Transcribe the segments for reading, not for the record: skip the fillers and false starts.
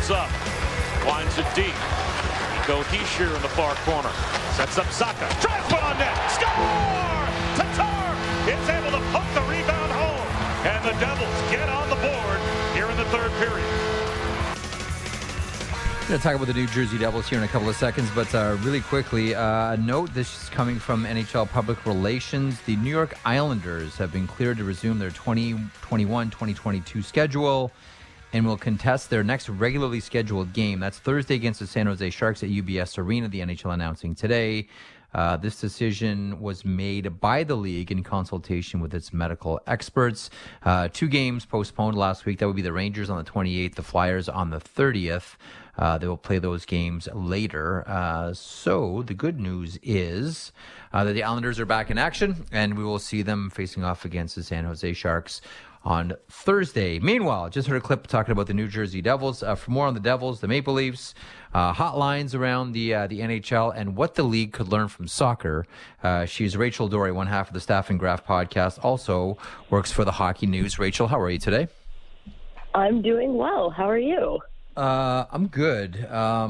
Opens up. Winds it deep. Nico Hischier in the far corner. Sets up Saka. Drives one on net. Score! Tatar is able to poke the rebound home. And the Devils get on the board here in the third period. We're going to talk about the New Jersey Devils here in a couple of seconds, but really quickly, a note, this is coming from NHL Public Relations. The New York Islanders have been cleared to resume their 2021-2022 schedule and will contest their next regularly scheduled game. That's Thursday against the San Jose Sharks at UBS Arena, the NHL announcing today. This decision was made by the league in consultation with its medical experts. 2 games postponed last week. That would be the Rangers on the 28th, the Flyers on the 30th. They will play those games later. So the good news is that the Islanders are back in action, and we will see them facing off against the San Jose Sharks on Thursday. Meanwhile, just heard a clip talking about the New Jersey Devils. For more on the Devils, the Maple Leafs, hotlines around the NHL, and what the league could learn from soccer. She's Rachel Doerrie, one half of the Staff and Graph podcast, also works for the Hockey News. Rachel, how are you today? I'm doing well. How are you? I'm good.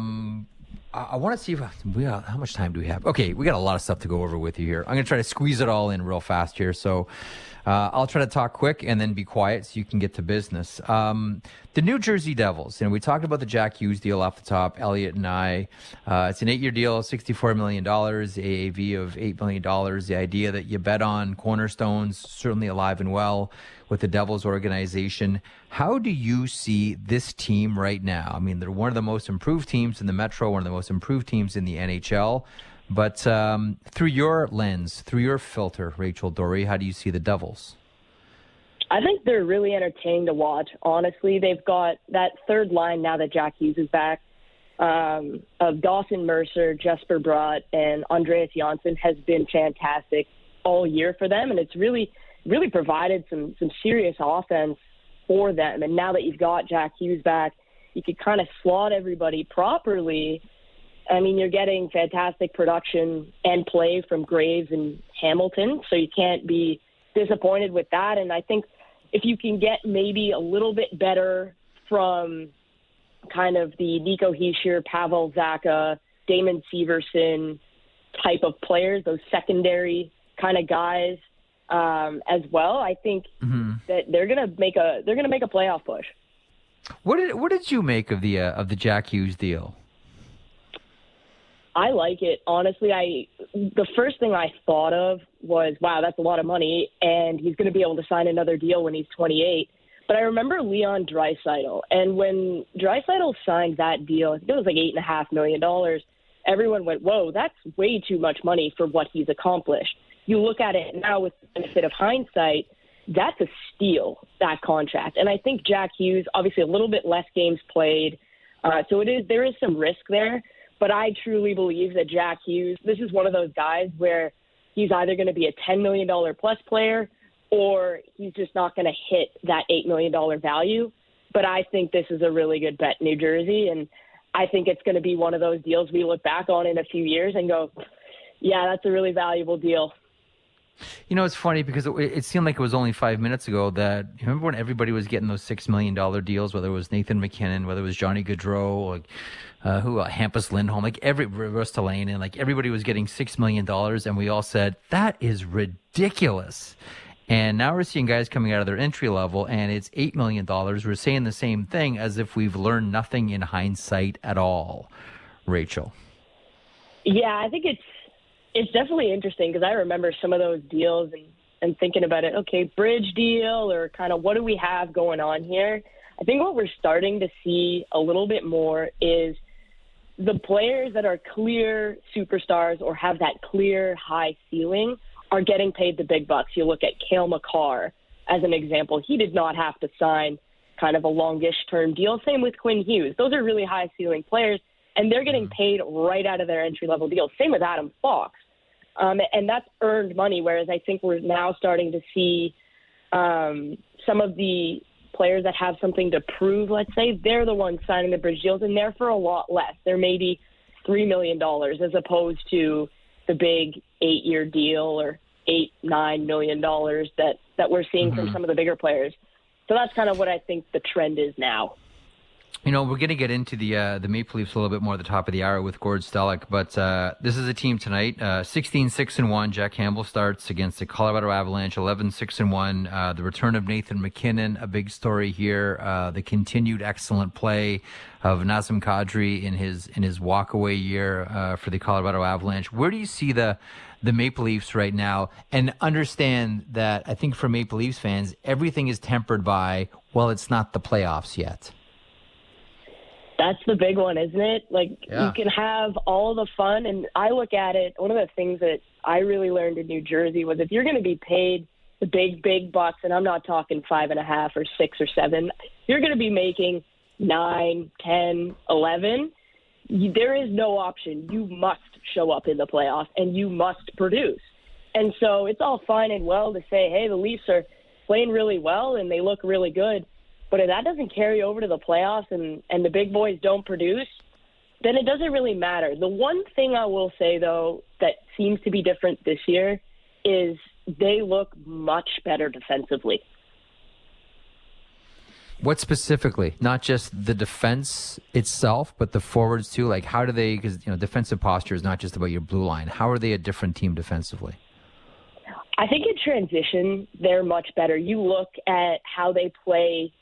I want to see how much time do we have? Okay, we got a lot of stuff to go over with you here. I'm going to try to squeeze it all in real fast here. So I'll try to talk quick and then be quiet so you can get to business. The New Jersey Devils, we talked about the Jack Hughes deal off the top, Elliot and I. It's an 8-year deal, $64 million, AAV of $8 million. The idea that you bet on cornerstones, certainly alive and well with the Devils organization. How do you see this team right now? I mean, they're one of the most improved teams in the Metro, one of the most improved teams in the NHL. But through your lens, through your filter, Rachel Doerrie, how do you see the Devils? I think they're really entertaining to watch. Honestly, they've got that third line now that Jack Hughes is back, of Dawson Mercer, Jesper Bratt, and Andreas Janssen has been fantastic all year for them, and it's really provided some serious offense for them. And now that you've got Jack Hughes back, you could kind of slot everybody properly. I mean, you're getting fantastic production and play from Graves and Hamilton, so you can't be disappointed with that. And I think if you can get maybe a little bit better from kind of the Nico Hischier, Pavel Zacha, Damon Severson type of players, those secondary kind of guys, as well, I think that they're gonna make a playoff push. What did you make of the Jack Hughes deal? I like it, honestly. The first thing I thought of was, wow, that's a lot of money, and he's going to be able to sign another deal when he's 28. But I remember Leon Draisaitl, and when Draisaitl signed that deal, I think it was like $8.5 million. Everyone went, whoa, that's way too much money for what he's accomplished. You look at it now with the benefit of hindsight, that's a steal, that contract. And I think Jack Hughes, obviously a little bit less games played, so there is some risk there. But I truly believe that Jack Hughes, this is one of those guys where he's either going to be a $10 million plus player or he's just not going to hit that $8 million value. But I think this is a really good bet in New Jersey, and I think it's going to be one of those deals we look back on in a few years and go, yeah, that's a really valuable deal. You know, it's funny because it seemed like it was only 5 minutes ago that, you remember when everybody was getting those $6 million deals, whether it was Nathan McKinnon, whether it was Johnny Gaudreau, Hampus Lindholm, Ristolainen, like everybody was getting $6 million, and we all said, that is ridiculous. And now we're seeing guys coming out of their entry level, and it's $8 million. We're saying the same thing as if we've learned nothing in hindsight at all. Rachel. Yeah, I think it's definitely interesting because I remember some of those deals and thinking about it, okay, bridge deal or kind of what do we have going on here? I think what we're starting to see a little bit more is the players that are clear superstars or have that clear high ceiling are getting paid the big bucks. You look at Cale Makar as an example. He did not have to sign kind of a longish term deal. Same with Quinn Hughes. Those are really high ceiling players, and they're getting paid right out of their entry-level deals. Same with Adam Fox. And that's earned money, whereas I think we're now starting to see some of the players that have something to prove, let's say, they're the ones signing the bridge deals, and they're for a lot less. They're maybe $3 million as opposed to the big 8-year deal or $8-9 million that we're seeing from some of the bigger players. So that's kind of what I think the trend is now. You know, we're going to get into the Maple Leafs a little bit more at the top of the hour with Gord Stellick, but this is a team tonight, 16-6-1. Jack Campbell starts against the Colorado Avalanche, 11-6-1. The return of Nathan MacKinnon, a big story here. The continued excellent play of Nazem Kadri in his walkaway year for the Colorado Avalanche. Where do you see the Maple Leafs right now? And understand that I think for Maple Leafs fans, everything is tempered by, well, it's not the playoffs yet. That's the big one, isn't it? Like, You can have all the fun. And I look at it, one of the things that I really learned in New Jersey was if you're going to be paid the big bucks, and I'm not talking 5.5 or 6 or 7, you're going to be making 9, 10, 11. There is no option. You must show up in the playoffs, and you must produce. And so it's all fine and well to say, hey, the Leafs are playing really well and they look really good. But if that doesn't carry over to the playoffs and the big boys don't produce, then it doesn't really matter. The one thing I will say, though, that seems to be different this year is they look much better defensively. What specifically? Not just the defense itself, but the forwards too? Like, how do they, because, defensive posture is not just about your blue line. How are they a different team defensively? I think in transition, they're much better. You look at how they play,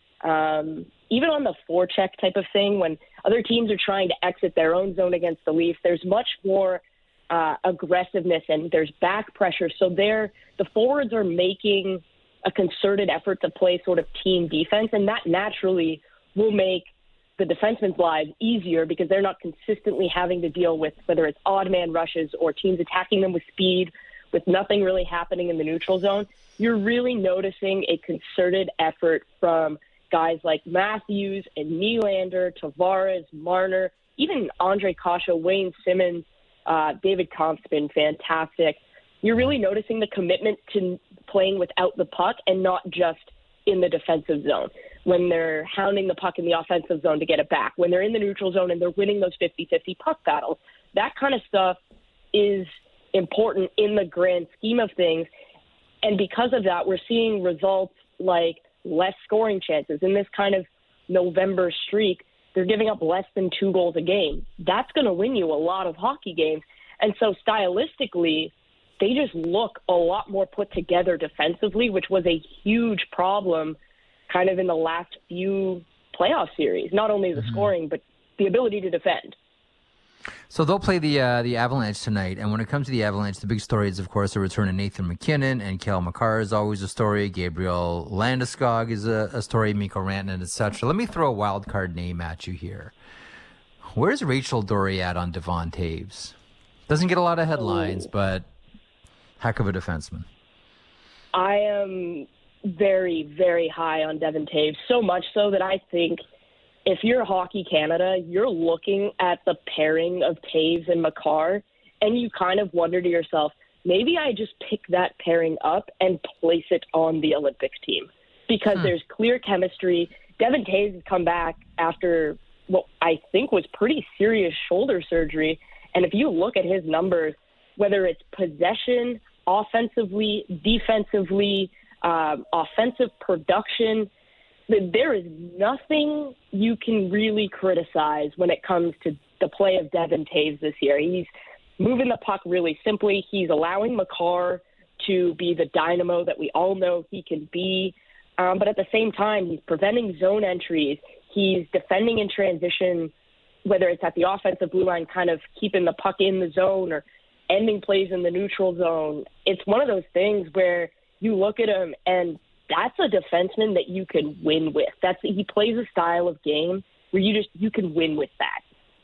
even on the forecheck type of thing, when other teams are trying to exit their own zone against the Leafs, there's much more aggressiveness and there's back pressure. So the forwards are making a concerted effort to play sort of team defense, and that naturally will make the defensemen's lives easier because they're not consistently having to deal with whether it's odd man rushes or teams attacking them with speed with nothing really happening in the neutral zone. You're really noticing a concerted effort from guys like Matthews and Nylander, Tavares, Marner, even Andre Kasha, Wayne Simmons, David Kampf's been fantastic. You're really noticing the commitment to playing without the puck and not just in the defensive zone. When they're hounding the puck in the offensive zone to get it back, when they're in the neutral zone and they're winning those 50-50 puck battles, that kind of stuff is important in the grand scheme of things. And because of that, we're seeing results like less scoring chances. In this kind of November streak, they're giving up less than 2 goals a game. That's going to win you a lot of hockey games. And so stylistically, they just look a lot more put together defensively, which was a huge problem kind of in the last few playoff series. Not only the scoring, but the ability to defend. So they'll play the Avalanche tonight, and when it comes to the Avalanche, the big story is, of course, the return of Nathan MacKinnon, and Cale Makar is always a story. Gabriel Landeskog is a story, Mikko Rantanen, etc. Let me throw a wild card name at you here. Where's Rachel Doerrie at on Devon Toews? Doesn't get a lot of headlines, but heck of a defenseman. I am very, very high on Devon Toews, so much so that I think if you're Hockey Canada, you're looking at the pairing of Toews and Makar, and you kind of wonder to yourself, maybe I just pick that pairing up and place it on the Olympics team because there's clear chemistry. Devon Toews has come back after what I think was pretty serious shoulder surgery, and if you look at his numbers, whether it's possession, offensively, defensively, offensive production, there is nothing you can really criticize when it comes to the play of Devon Toews this year. He's moving the puck really simply. He's allowing Makar to be the dynamo that we all know he can be. But at the same time, he's preventing zone entries. He's defending in transition, whether it's at the offensive blue line, kind of keeping the puck in the zone or ending plays in the neutral zone. It's one of those things where you look at him and that's a defenseman that you can win with. He plays a style of game where you can win with that.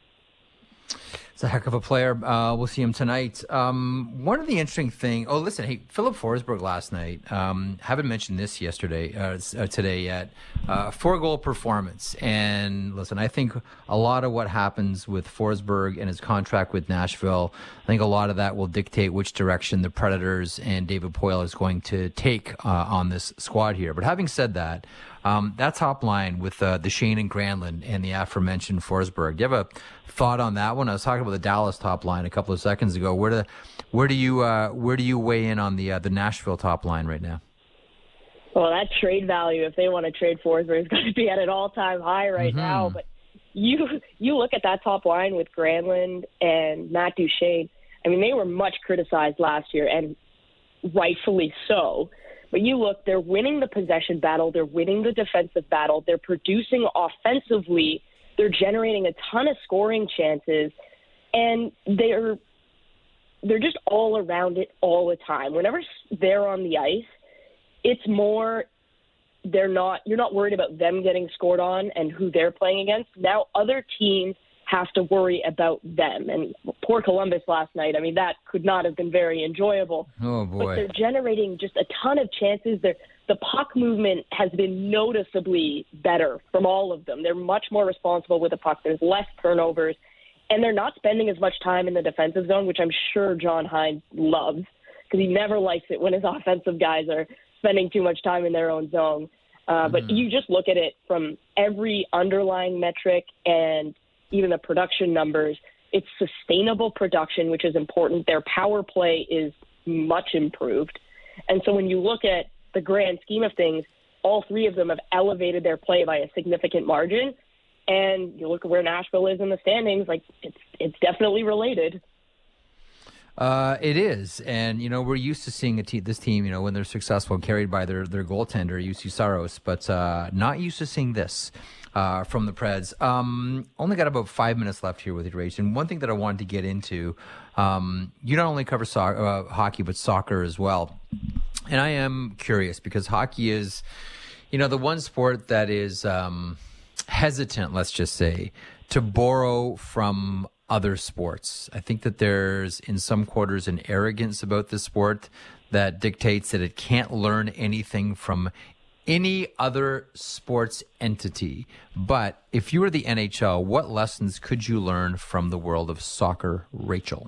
It's a heck of a player. We'll see him tonight. One of the interesting things. Oh, listen, hey, Philip Forsberg last night. Haven't mentioned this today yet. 4-goal performance. And listen, I think a lot of what happens with Forsberg and his contract with Nashville, I think a lot of that will dictate which direction the Predators and David Poile is going to take on this squad here. But having said that, that top line with the Shane and Granlund and the aforementioned Forsberg. Do you have a thought on that one? I was talking about the Dallas top line a couple of seconds ago. Where do you weigh in on the Nashville top line right now? Well, that trade value, if they want to trade Forsberg, is going to be at an all-time high right now. But you look at that top line with Granlund and Matt Duchene. I mean, they were much criticized last year, and rightfully so. But you look, they're winning the possession battle. They're winning the defensive battle. They're producing offensively. They're generating a ton of scoring chances. And they're just all around it all the time. Whenever they're on the ice, it's more you're not worried about them getting scored on and who they're playing against. Now other teams have to worry about them. And poor Columbus last night, I mean, that could not have been very enjoyable. Oh, boy. But they're generating just a ton of chances. The puck movement has been noticeably better from all of them. They're much more responsible with the puck. There's less turnovers. And they're not spending as much time in the defensive zone, which I'm sure John Hynes loves, because he never likes it when his offensive guys are spending too much time in their own zone. But you just look at it from every underlying metric and even the production numbers. It's sustainable production, which is important. Their power play is much improved. And so when you look at the grand scheme of things, all three of them have elevated their play by a significant margin. And you look at where Nashville is in the standings, like it's definitely related. It is. And, we're used to seeing this team, when they're successful, carried by their goaltender, UC Saros, but not used to seeing this from the Preds. Only got about 5 minutes left here with you, Rach. And one thing that I wanted to get into, you not only cover hockey, but soccer as well. And I am curious because hockey is, the one sport that is hesitant, let's just say, to borrow from other sports. I think that there's, in some quarters, an arrogance about this sport that dictates that it can't learn anything from any other sports entity. But if you were the NHL, what lessons could you learn from the world of soccer, Rachel?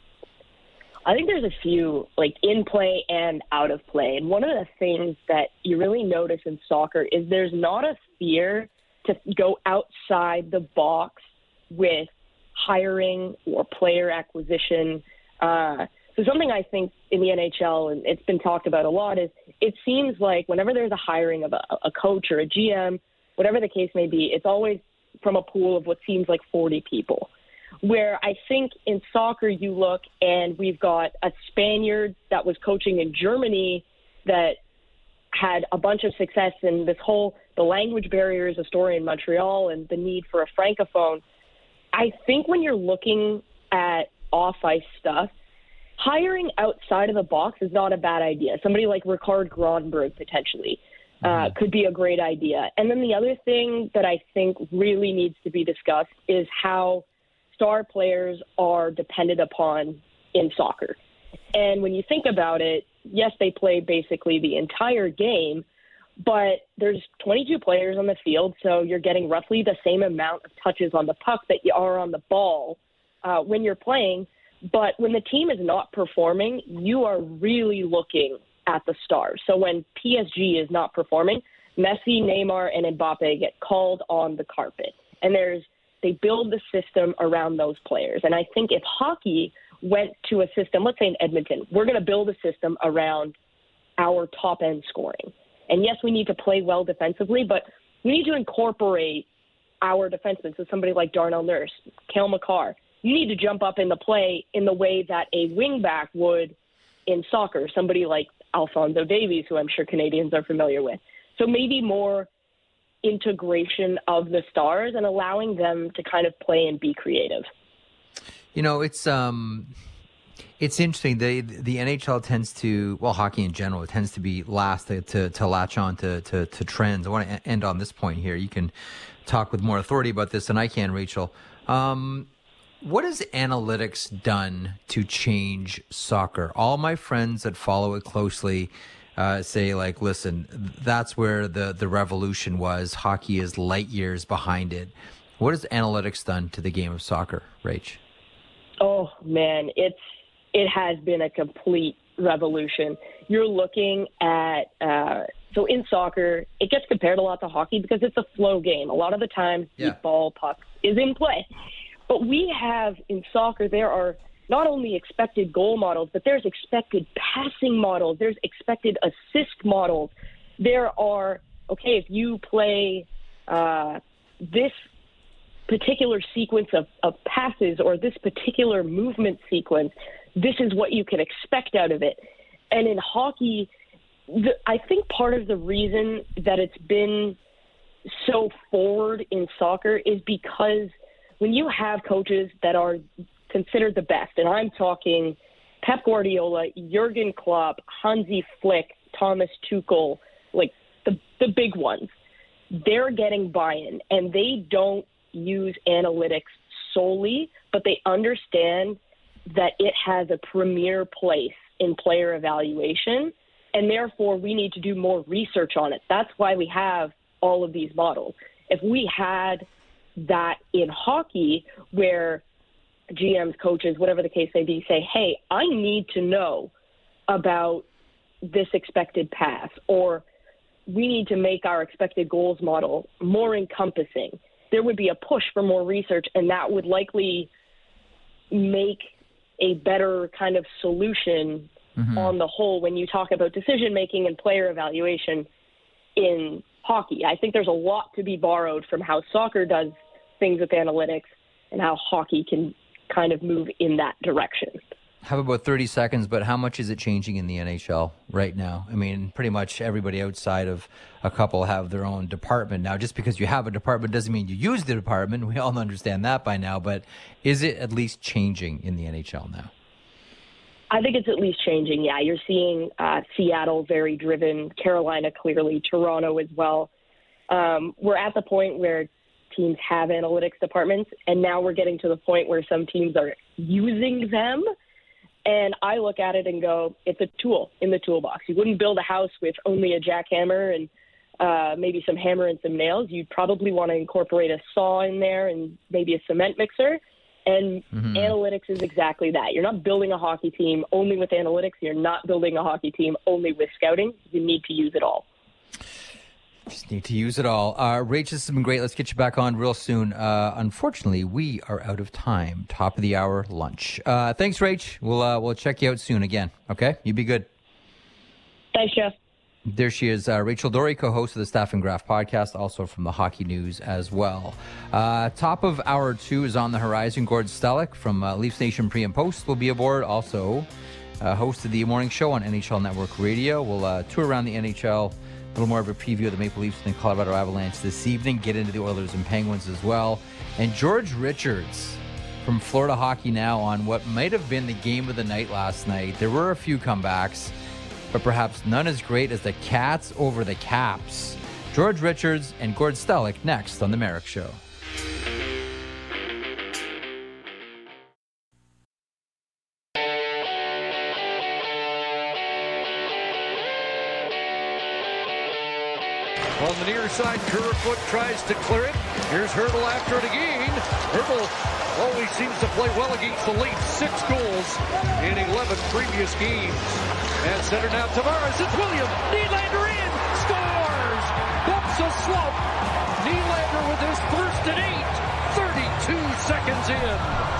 I think there's a few, like in play and out of play. And one of the things that you really notice in soccer is there's not a fear to go outside the box with hiring or player acquisition. So something I think in the NHL, and it's been talked about a lot, is it seems like whenever there's a hiring of a coach or a GM, whatever the case may be, it's always from a pool of what seems like 40 people. Where I think in soccer you look and we've got a Spaniard that was coaching in Germany that had a bunch of success, and the language barrier is a story in Montreal and the need for a francophone. I think when you're looking at off-ice stuff, hiring outside of the box is not a bad idea. Somebody like Ricard Gronberg potentially could be a great idea. And then the other thing that I think really needs to be discussed is how star players are depended upon in soccer. And when you think about it, yes, they play basically the entire game, but there's 22 players on the field, so you're getting roughly the same amount of touches on the puck that you are on the ball when you're playing. But when the team is not performing, you are really looking at the stars. So when PSG is not performing, Messi, Neymar, and Mbappe get called on the carpet. And they build the system around those players. And I think if hockey went to a system, let's say in Edmonton, we're going to build a system around our top-end scoring. And yes, we need to play well defensively, but we need to incorporate our defensemen. So somebody like Darnell Nurse, Cale Makar, you need to jump up in the play in the way that a wingback would in soccer, somebody like Alphonso Davies, who I'm sure Canadians are familiar with. So maybe more integration of the stars and allowing them to kind of play and be creative. It's interesting. The NHL tends to, hockey in general, it tends to be last to latch on to trends. I want to end on this point here. You can talk with more authority about this than I can, Rachel. What has analytics done to change soccer? All my friends that follow it closely say, like, listen, that's where the revolution was. Hockey is light years behind it. What has analytics done to the game of soccer, Rach? Oh, man, it has been a complete revolution. You're looking at, so in soccer, it gets compared a lot to hockey because it's a flow game. A lot of the time, the ball puck is in play. But we have, in soccer, there are not only expected goal models, but there's expected passing models. There's expected assist models. There are, if you play this particular sequence of passes or this particular movement sequence, this is what you can expect out of it. And in hockey, I think part of the reason that it's been so forward in soccer is because when you have coaches that are considered the best, and I'm talking Pep Guardiola, Jurgen Klopp, Hansi Flick, Thomas Tuchel, like the big ones, they're getting buy-in, and they don't use analytics solely, but they understand that it has a premier place in player evaluation, and therefore we need to do more research on it. That's why we have all of these models. If we had that in hockey where GMs, coaches, whatever the case may be, say, hey, I need to know about this expected pass, or we need to make our expected goals model more encompassing, there would be a push for more research, and that would likely make a better kind of solution on the whole when you talk about decision-making and player evaluation in hockey. I think there's a lot to be borrowed from how soccer does things with analytics and how hockey can kind of move in that direction. Have about 30 seconds, but how much is it changing in the NHL right now? I mean, pretty much everybody outside of a couple have their own department now. Just because you have a department doesn't mean you use the department. We all understand that by now, but is it at least changing in the NHL now? I think it's at least changing, yeah. You're seeing Seattle very driven, Carolina clearly, Toronto as well. We're at the point where teams have analytics departments, and now we're getting to the point where some teams are using them. And I look at it and go, it's a tool in the toolbox. You wouldn't build a house with only a jackhammer and maybe some hammer and some nails. You'd probably want to incorporate a saw in there and maybe a cement mixer. And analytics is exactly that. You're not building a hockey team only with analytics. You're not building a hockey team only with scouting. You need to use it all. Just need to use it all. Rach, this has been great. Let's get you back on real soon. Unfortunately, we are out of time. Top of the hour lunch. Thanks, Rach. We'll check you out soon again. Okay? You be good. Thanks, Jeff. There she is, Rachel Doerrie, co-host of the Staff and Graph podcast, also from the Hockey News as well. Top of hour 2 is on the horizon. Gord Stellick from Leafs Nation Pre and Post will be aboard. Also, host of the morning show on NHL Network Radio. We'll tour around the NHL. A little more of a preview of the Maple Leafs and the Colorado Avalanche this evening. Get into the Oilers and Penguins as well. And George Richards from Florida Hockey Now on what might have been the game of the night last night. There were a few comebacks, but perhaps none as great as the Cats over the Caps. George Richards and Gord Stellick next on The Merrick Show. On the near side, Kerfoot tries to clear it. Here's Hurdle after it again. Hurdle always seems to play well against the Leafs. 6 goals in 11 previous games. And center now, Tavares. It's William. Nylander in. Scores! Bumps a slump. Nylander with his first and 8. 32 seconds in.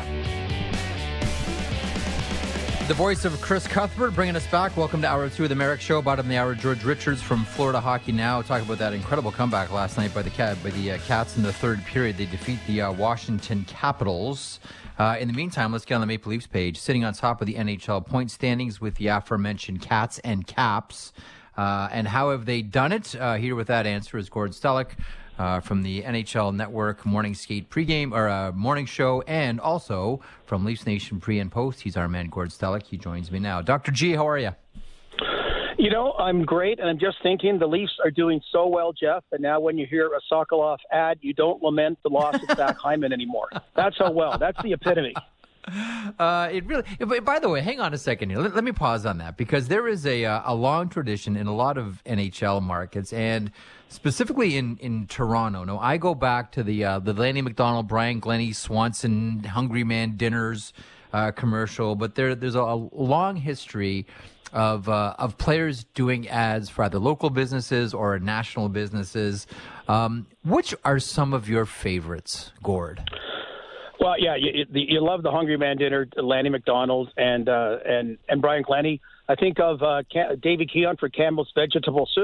The voice of Chris Cuthbert bringing us back. Welcome to Hour 2 of the Merrick Show. Bottom of the hour, George Richards from Florida Hockey Now. Talk about that incredible comeback last night by the Cats in the third period. They defeat the Washington Capitals. In the meantime, let's get on the Maple Leafs page. Sitting on top of the NHL point standings with the aforementioned Cats and Caps. And how have they done it? Here with that answer is Gord Stellick from the NHL Network Morning Skate pregame or morning show, and also from Leafs Nation Pre and Post. He's our man, Gord Stellick. He joins me now. Dr. G, how are you? You know, I'm great, and I'm just thinking the Leafs are doing so well, Jeff, and now when you hear a Sokolov ad, you don't lament the loss of Zach Hyman anymore. That's how well. That's the epitome. It really. By the way, hang on a second here. Let me pause on that, because there is a long tradition in a lot of NHL markets, and specifically in Toronto. Now, I go back to the Lanny McDonald, Brian Glennie, Swanson, Hungry Man Dinners commercial, but there's a long history of players doing ads for either local businesses or national businesses. Which are some of your favorites, Gord? Well, yeah, you love the Hungry Man Dinner, Lanny McDonald, and Brian Glennie. I think of Davy Keon for Campbell's Vegetable Soup.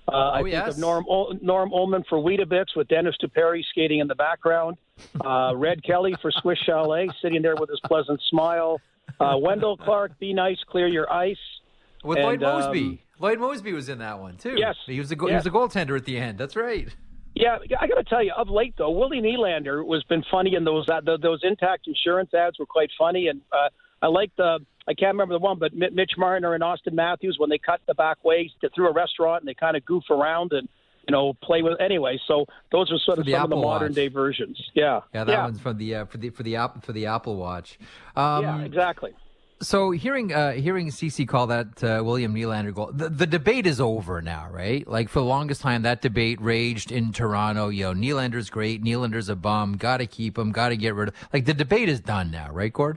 I think of Norm Ullman for Weetabix with Dennis Duperi skating in the background. Red Kelly for Swiss Chalet, sitting there with his pleasant smile. Wendell Clark, be nice, clear your ice. With Lloyd Moseby. Lloyd Moseby was in that one, too. Yes. He was a goaltender at the end. That's right. Yeah, I got to tell you, of late, though, Willie Nylander has been funny, and those Intact Insurance ads were quite funny. And I like I can't remember the one, but Mitch Marner and Austin Matthews, when they cut the back way through a restaurant and they kind of goof around and, play with anyway. So those are sort of some of the modern day versions. Yeah. Yeah, that one's from the Apple Watch. Yeah, exactly. So hearing CC call that William Nylander goal, the debate is over now, right? Like for the longest time, that debate raged in Toronto. Nylander's great, Nylander's a bum, got to keep him, got to get rid of. Like the debate is done now, right, Gord?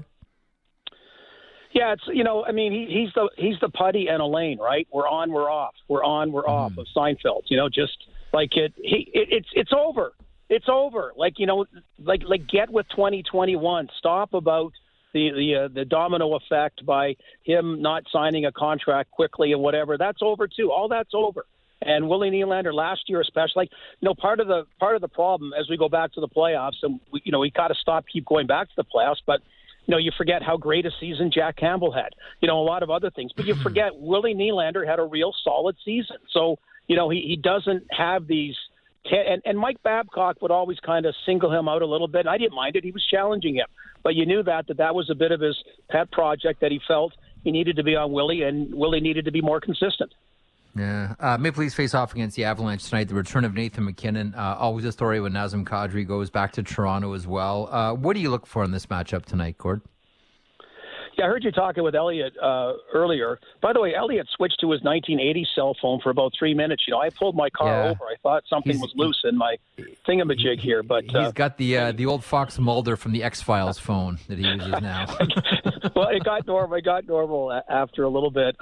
Yeah, it's he's the Putty and Elaine, right? We're on, we're off. We're on, we're off of Seinfeld. Just like it's over. It's over. Like get with 2021. Stop about the domino effect by him not signing a contract quickly and whatever. That's over too. All that's over. And Willie Nylander last year, especially, part of the problem as we go back to the playoffs, and we got to keep going back to the playoffs, but. You forget how great a season Jack Campbell had, a lot of other things. But you forget Willie Nylander had a real solid season. So, he doesn't have these – and Mike Babcock would always kind of single him out a little bit. I didn't mind it. He was challenging him. But you knew that was a bit of his pet project that he felt he needed to be on Willie, and Willie needed to be more consistent. Yeah. Maple Leafs face off against the Avalanche tonight. The return of Nathan MacKinnon. Always a story when Nazem Kadri goes back to Toronto as well. What do you look for in this matchup tonight, Gord? Yeah, I heard you talking with Elliot earlier. By the way, Elliot switched to his 1980 cell phone for about 3 minutes. I pulled my car over. I thought something was loose in my thingamajig here. But he's got the old Fox Mulder from the X-Files phone that he uses now. Well, it got normal. After a little bit.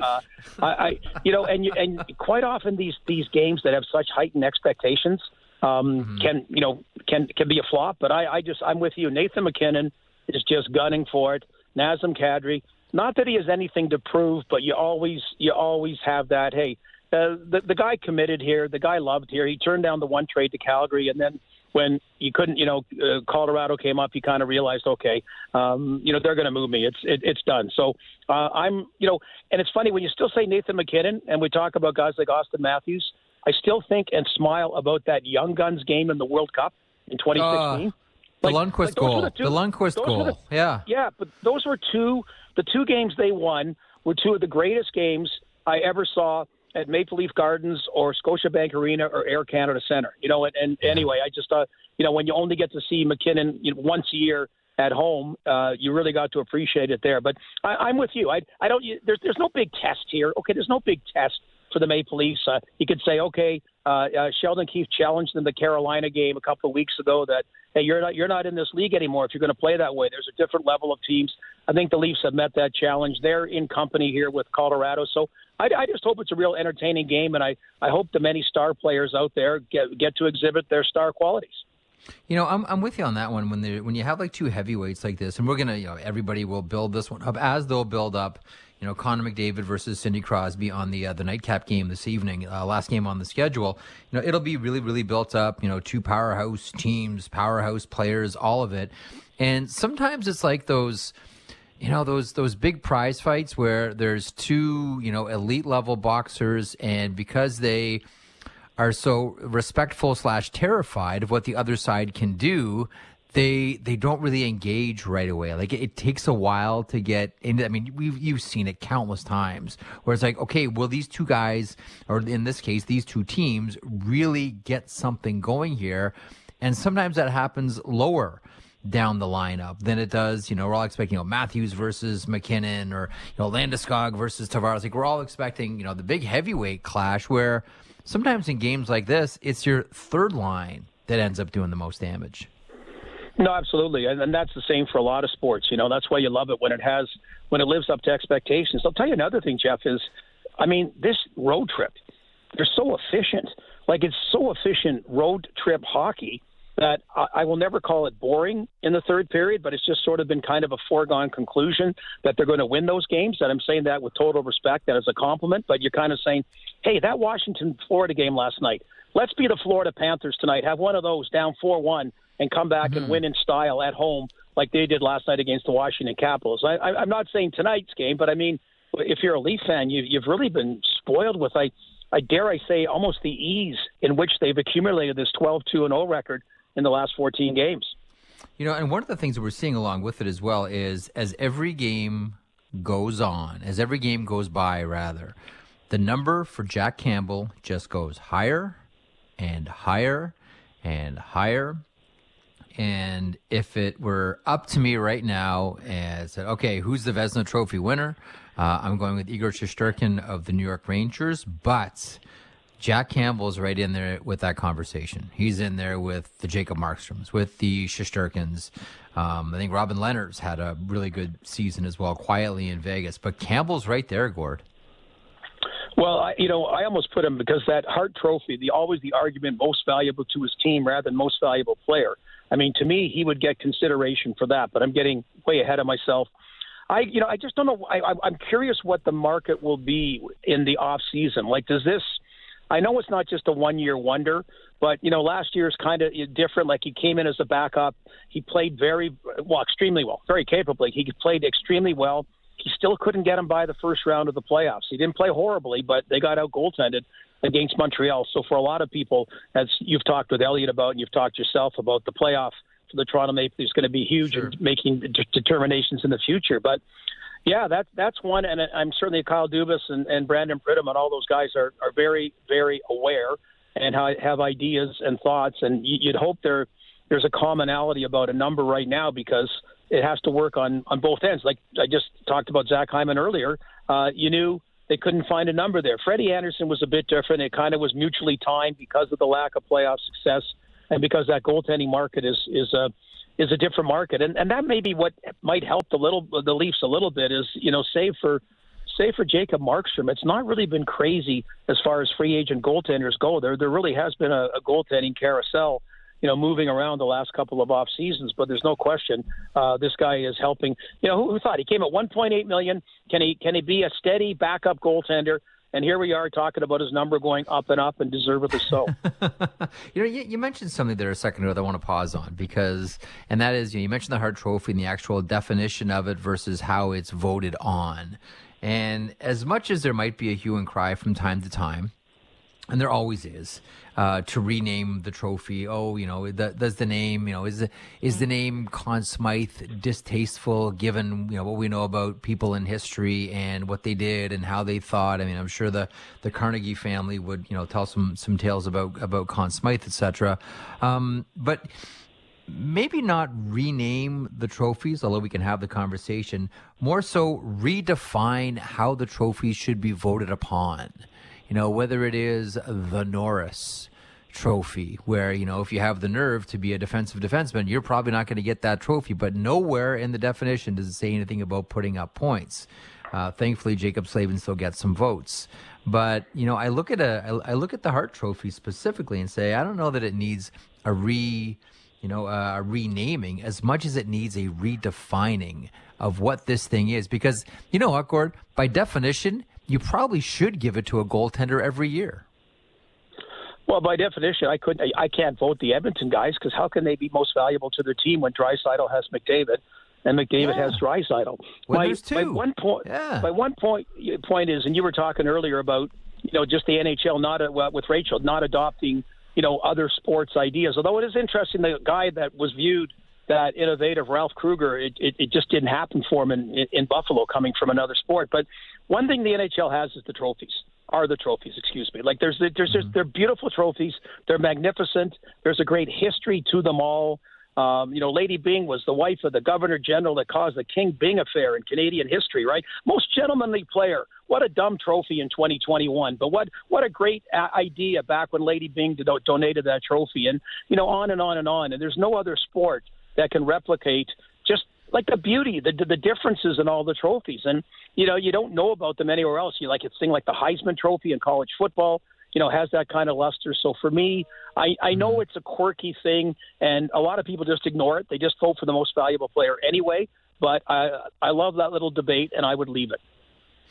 And quite often these games that have such heightened expectations can be a flop. But I'm with you. Nathan MacKinnon is just gunning for it. Nazem Kadri, not that he has anything to prove, but you always have that. Hey, the guy committed here. The guy loved here. He turned down the one trade to Calgary, and then when you couldn't, Colorado came up, he kind of realized, okay, they're going to move me. It's done. So and it's funny when you still say Nathan MacKinnon, and we talk about guys like Austin Matthews. I still think and smile about that Young Guns game in the World Cup in 2016. The Lundqvist goal. Yeah. Yeah, but those were the two games they won were two of the greatest games I ever saw at Maple Leaf Gardens or Scotiabank Arena or Air Canada Centre. Anyway, I just thought, when you only get to see MacKinnon once a year at home, you really got to appreciate it there. But I'm with you. There's no big test here. Okay, there's no big test for the Maple Leafs. You could say, okay, Sheldon Keefe challenged in the Carolina game a couple of weeks ago that, hey, you're not in this league anymore if you're going to play that way. There's a different level of teams. I think the Leafs have met that challenge. They're in company here with Colorado. So I just hope it's a real entertaining game, and I hope the many star players out there get to exhibit their star qualities. I'm with you on that one. When you have like two heavyweights like this, and we're gonna, everybody will build this one up as they'll build up. Connor McDavid versus Sidney Crosby on the nightcap game this evening, last game on the schedule. It'll be really, really built up. Two powerhouse teams, powerhouse players, all of it. And sometimes it's like those big prize fights where there's two, elite level boxers, and because they are so respectful / terrified of what the other side can do, they don't really engage right away. Like it takes a while to get into. I mean, you've seen it countless times where it's like, okay, will these two guys, or in this case, these two teams, really get something going here? And sometimes that happens lower down the lineup than it does. We're all expecting Matthews versus McKinnon, or Landeskog versus Tavares. Like we're all expecting the big heavyweight clash where sometimes in games like this, it's your third line that ends up doing the most damage. No, absolutely, and that's the same for a lot of sports. That's why you love it when it lives up to expectations. I'll tell you another thing, Jeff, is, this road trip, they're so efficient. Like it's so efficient road trip hockey that I will never call it boring in the third period, but it's just sort of been kind of a foregone conclusion that they're going to win those games. And I'm saying that with total respect, that is a compliment, but you're kind of saying, hey, that Washington-Florida game last night, let's be the Florida Panthers tonight. Have one of those down 4-1 and come back and win in style at home like they did last night against the Washington Capitals. I'm not saying tonight's game, but I mean, if you're a Leaf fan, you've really been spoiled with, I dare I say, almost the ease in which they've accumulated this 12-2-0 record in the last 14 games. You know, and one of the things that we're seeing along with it as well is as every game goes on, as every game goes by, rather, the number for Jack Campbell just goes higher and higher and higher. And if it were up to me right now and said, okay, who's the Vezina Trophy winner? I'm going with Igor Shesterkin of the New York Rangers, but Jack Campbell's right in there with that conversation. He's in there with the Jacob Markstroms, with the Shesterkins. I think Robin Lehner's had a really good season as well, quietly in Vegas. But Campbell's right there, Gord. Well, I almost put him because that Hart Trophy, always the argument most valuable to his team rather than most valuable player. I mean, to me, he would get consideration for that, but I'm getting way ahead of myself. I just don't know. I'm curious what the market will be in the off season. Like, does this? I know it's not just a one-year wonder, but last year's kind of different. Like, he came in as a backup. He played extremely well, very capably. He played extremely well. He still couldn't get him by the first round of the playoffs. He didn't play horribly, but they got out goaltended against Montreal. So for a lot of people, as you've talked with Elliot about and you've talked yourself about, the playoff for the Toronto Maple Leafs is going to be huge in making determinations in the future. But yeah, that's one. And I'm certainly Kyle Dubas and Brandon Pridham and all those guys are very, very aware and have ideas and thoughts. And you'd hope there's a commonality about a number right now because it has to work on both ends. Like I just talked about Zach Hyman earlier. You knew they couldn't find a number there. Freddie Anderson was a bit different. It kind of was mutually timed because of the lack of playoff success and because that goaltending market is a different market. And that may be what might help the Leafs a little bit is, save for Jacob Markstrom. It's not really been crazy as far as free agent goaltenders go. There really has been a goaltending carousel, moving around the last couple of off seasons, but there's no question this guy is helping. Who thought he came at $1.8 million? Can he be a steady backup goaltender? And here we are talking about his number going up and up, and deservedly so. You mentioned something there a second ago that I want to pause on and that is, you mentioned the Hart Trophy and the actual definition of it versus how it's voted on. And as much as there might be a hue and cry from time to time, and there always is, to rename the trophy. Does the name, is the name Conn Smythe distasteful given, what we know about people in history and what they did and how they thought? I mean, I'm sure the Carnegie family would, tell some tales about Conn Smythe, etc. But maybe not rename the trophies, although we can have the conversation. More so redefine how the trophies should be voted upon. Whether it is the Norris Trophy, where, if you have the nerve to be a defensive defenseman, you're probably not going to get that trophy. But nowhere in the definition does it say anything about putting up points. Thankfully, Jacob Slavin still gets some votes. But, I look at the Hart Trophy specifically and say, I don't know that it needs a renaming as much as it needs a redefining of what this thing is. Because, what, Gord, by definition, you probably should give it to a goaltender every year. Well, by definition, I can't vote the Edmonton guys because how can they be most valuable to their team when Draisaitl has McDavid and McDavid has Draisaitl? There's two. My one point is, and you were talking earlier about just the NHL with Rachel not adopting other sports ideas. Although it is interesting, the guy that was viewed that innovative, Ralph Kruger, it just didn't happen for him in Buffalo, coming from another sport. But one thing the NHL has is the trophies. Like they're beautiful trophies. They're magnificent. There's a great history to them all. Lady Byng was the wife of the Governor General that caused the King Byng affair in Canadian history, right? Most gentlemanly player. What a dumb trophy in 2021. But what a great idea back when Lady Byng donated that trophy. And, on and on and on. And there's no other sport that can replicate just like the beauty, the differences in all the trophies. And, you don't know about them anywhere else. You like a thing like the Heisman Trophy in college football, has that kind of luster. So for me, I know it's a quirky thing, and a lot of people just ignore it. They just vote for the most valuable player anyway. But I love that little debate, and I would leave it.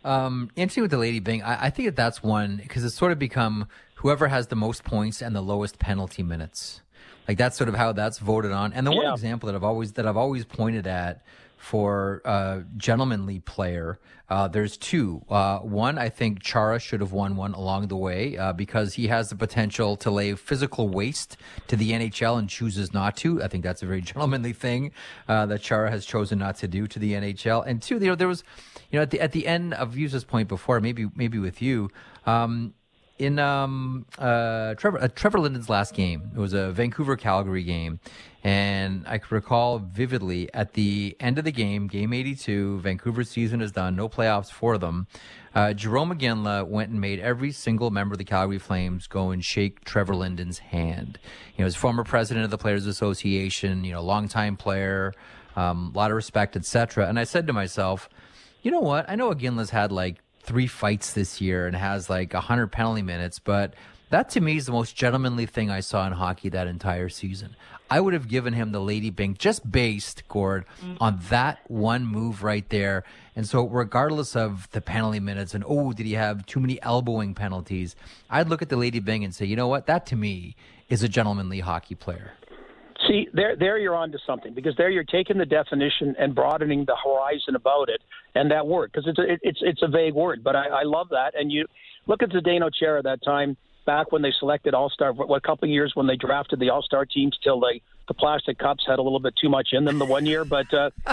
Interesting with the Lady Byng. I think that's one because it's sort of become whoever has the most points and the lowest penalty minutes. Like that's sort of how that's voted on. And the one example that I've always pointed at for gentlemanly player, there's two. One, I think Chara should have won one along the way because he has the potential to lay physical waste to the NHL and chooses not to. I think that's a very gentlemanly thing that Chara has chosen not to do to the NHL. And two, there was, at the end, I've used this point before, maybe with you. In Trevor Linden's last game, it was a Vancouver-Calgary game, and I can recall vividly at the end of the game, game 82, Vancouver's season is done, no playoffs for them. Jarome Iginla went and made every single member of the Calgary Flames go and shake Trevor Linden's hand. He's former president of the Players Association, longtime player, a lot of respect, etc. And I said to myself, you know what? I know Iginla's had 3 fights this year and has 100 penalty minutes, but that to me is the most gentlemanly thing I saw in hockey that entire season. I would have given him the Lady Byng just based, Gord, on that one move right there. And so regardless of the penalty minutes and, did he have too many elbowing penalties, I'd look at the Lady Byng and say, you know what, that to me is a gentlemanly hockey player. See, there you're on to something, because there you're taking the definition and broadening the horizon about it, and that word, because it's a vague word, but I love that. And you look at Zdeno Chara that time back when they selected All-Star, a couple of years when they drafted the All-Star teams till the plastic cups had a little bit too much in them the one year, but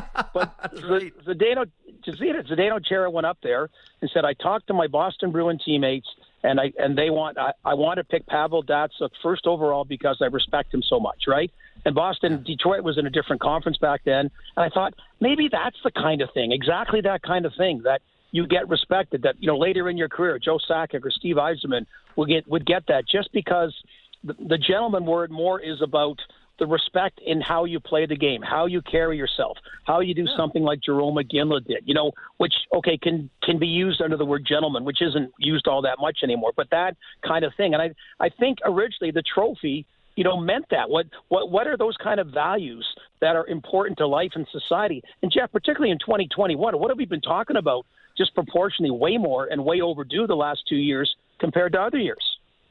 Zdeno Chara went up there and said, I talked to my Boston Bruin teammates, and I want to pick Pavel Datsyuk first overall because I respect him so much, right? And Detroit was in a different conference back then. And I thought, maybe that's the kind of thing, exactly that kind of thing, that you get respected, that, later in your career, Joe Sakic or Steve Yzerman would get that, just because the gentleman word more is about the respect in how you play the game, how you carry yourself, how you do something like Jarome Iginla did, which, can be used under the word gentleman, which isn't used all that much anymore, but that kind of thing. And I think originally the trophy, meant that. What are those kind of values that are important to life and society? And Jeff, particularly in 2021, what have we been talking about just proportionally way more and way overdue the last 2 years compared to other years?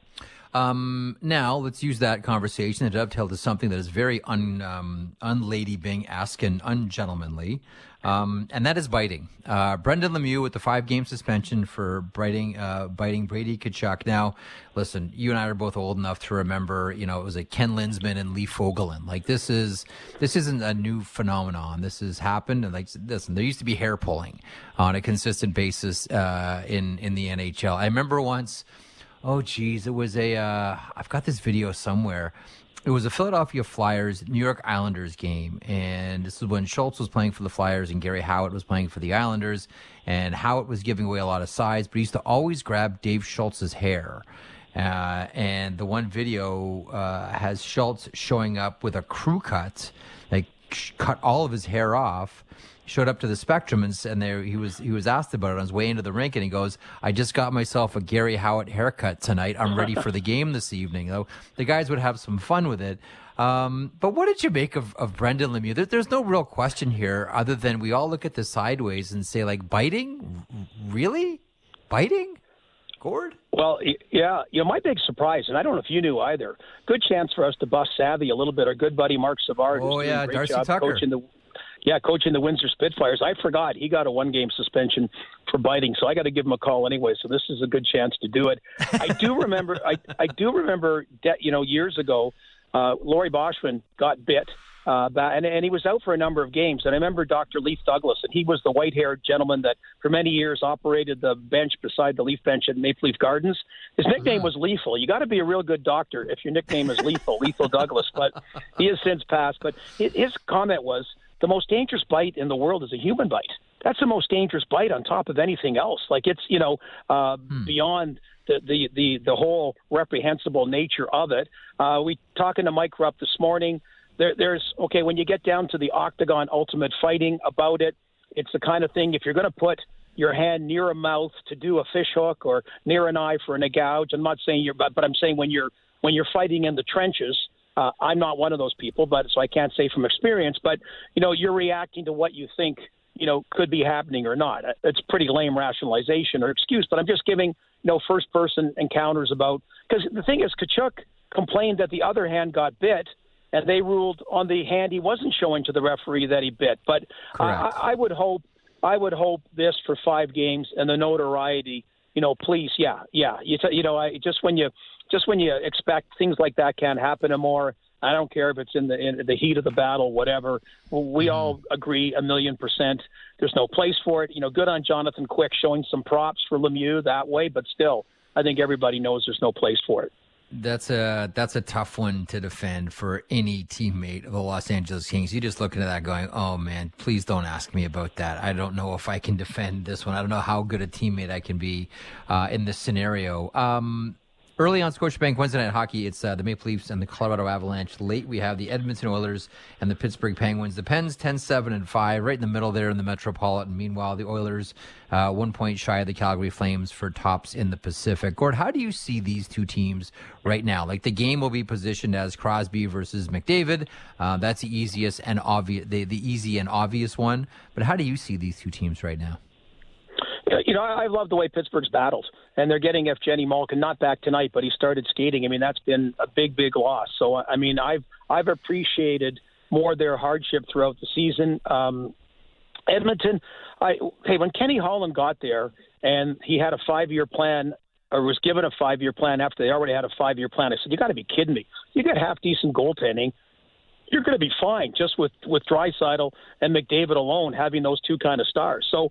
Now let's use that conversation to dovetail to something that is very un-Lady Byng-esque and ungentlemanly, and that is biting. Brendan Lemieux with the 5-game suspension for biting Brady Tkachuk. Now, listen, you and I are both old enough to remember, it was Ken Linsman and Lee Fogelin. This isn't a new phenomenon. This has happened, and listen, there used to be hair pulling on a consistent basis in the NHL. I remember once. Oh, geez. It was I've got this video somewhere. It was a Philadelphia Flyers, New York Islanders game. And this is when Schultz was playing for the Flyers and Gary Howard was playing for the Islanders. And Howard was giving away a lot of size, but he used to always grab Dave Schultz's hair. And the one video has Schultz showing up with a crew cut, cut all of his hair off. Showed up to the Spectrum and there he was asked about it on his way into the rink, and he goes, I just got myself a Gary Howard haircut tonight. I'm ready for the game this evening. The guys would have some fun with it. But what did you make of Brendan Lemieux? There's no real question here other than we all look at this sideways and say, biting? Really? Biting? Gord? Well, yeah. My big surprise, and I don't know if you knew either, good chance for us to bust Savvy a little bit. Our good buddy Mark Savard, who's doing a great Darcy job Tucker. coaching the Windsor Spitfires. I forgot he got a 1-game suspension for biting, so I got to give him a call anyway. So this is a good chance to do it. I do remember, years ago, Laurie Boschman got bit, and he was out for a number of games. And I remember Dr. Leif Douglas, and he was the white-haired gentleman that for many years operated the bench beside the Leaf bench at Maple Leaf Gardens. His nickname was Lethal. You got to be a real good doctor if your nickname is Lethal Douglas. But he has since passed. But his comment was, the most dangerous bite in the world is a human bite. That's the most dangerous bite on top of anything else. It's, beyond the whole reprehensible nature of it. We talking to Mike Rupp this morning. There's when you get down to the Octagon Ultimate Fighting about it, it's the kind of thing, if you're going to put your hand near a mouth to do a fish hook or near an eye for a gouge, I'm not saying but I'm saying when you're fighting in the trenches, I'm not one of those people, so I can't say from experience. But you're reacting to what you think could be happening or not. It's pretty lame rationalization or excuse, but I'm just giving, first-person encounters about – because the thing is, Tkachuk complained that the other hand got bit, and they ruled on the hand he wasn't showing to the referee that he bit. But I would hope this for 5 games and the notoriety, please, just when you expect things like that can't happen anymore. I don't care if it's in the heat of the battle, whatever. We all agree 1,000,000% there's no place for it. Good on Jonathan Quick showing some props for Lemieux that way, but still, I think everybody knows there's no place for it. That's a tough one to defend for any teammate of the Los Angeles Kings. You just looking at that going, oh man, please don't ask me about that. I don't know if I can defend this one. I don't know how good a teammate I can be in this scenario. Early on Scotiabank Wednesday Night Hockey, it's the Maple Leafs and the Colorado Avalanche. Late, we have the Edmonton Oilers and the Pittsburgh Penguins. The Pens 10-7-5, right in the middle there in the Metropolitan. Meanwhile, the Oilers 1 point shy of the Calgary Flames for tops in the Pacific. Gord, how do you see these two teams right now? Like, the game will be positioned as Crosby versus McDavid. That's the easiest and obvious, the easy and obvious one. But how do you see these two teams right now? I love the way Pittsburgh's battled, and they're getting Evgeny Malkin, not back tonight, but he started skating. I mean, that's been a big, big loss. So, I mean, I've appreciated more their hardship throughout the season. Edmonton, when Kenny Holland got there and he had a 5-year plan, or was given a 5-year plan after they already had a 5-year plan, I said, you got to be kidding me. You got half-decent goaltending. You're going to be fine just with Draisaitl and McDavid alone having those two kind of stars. So,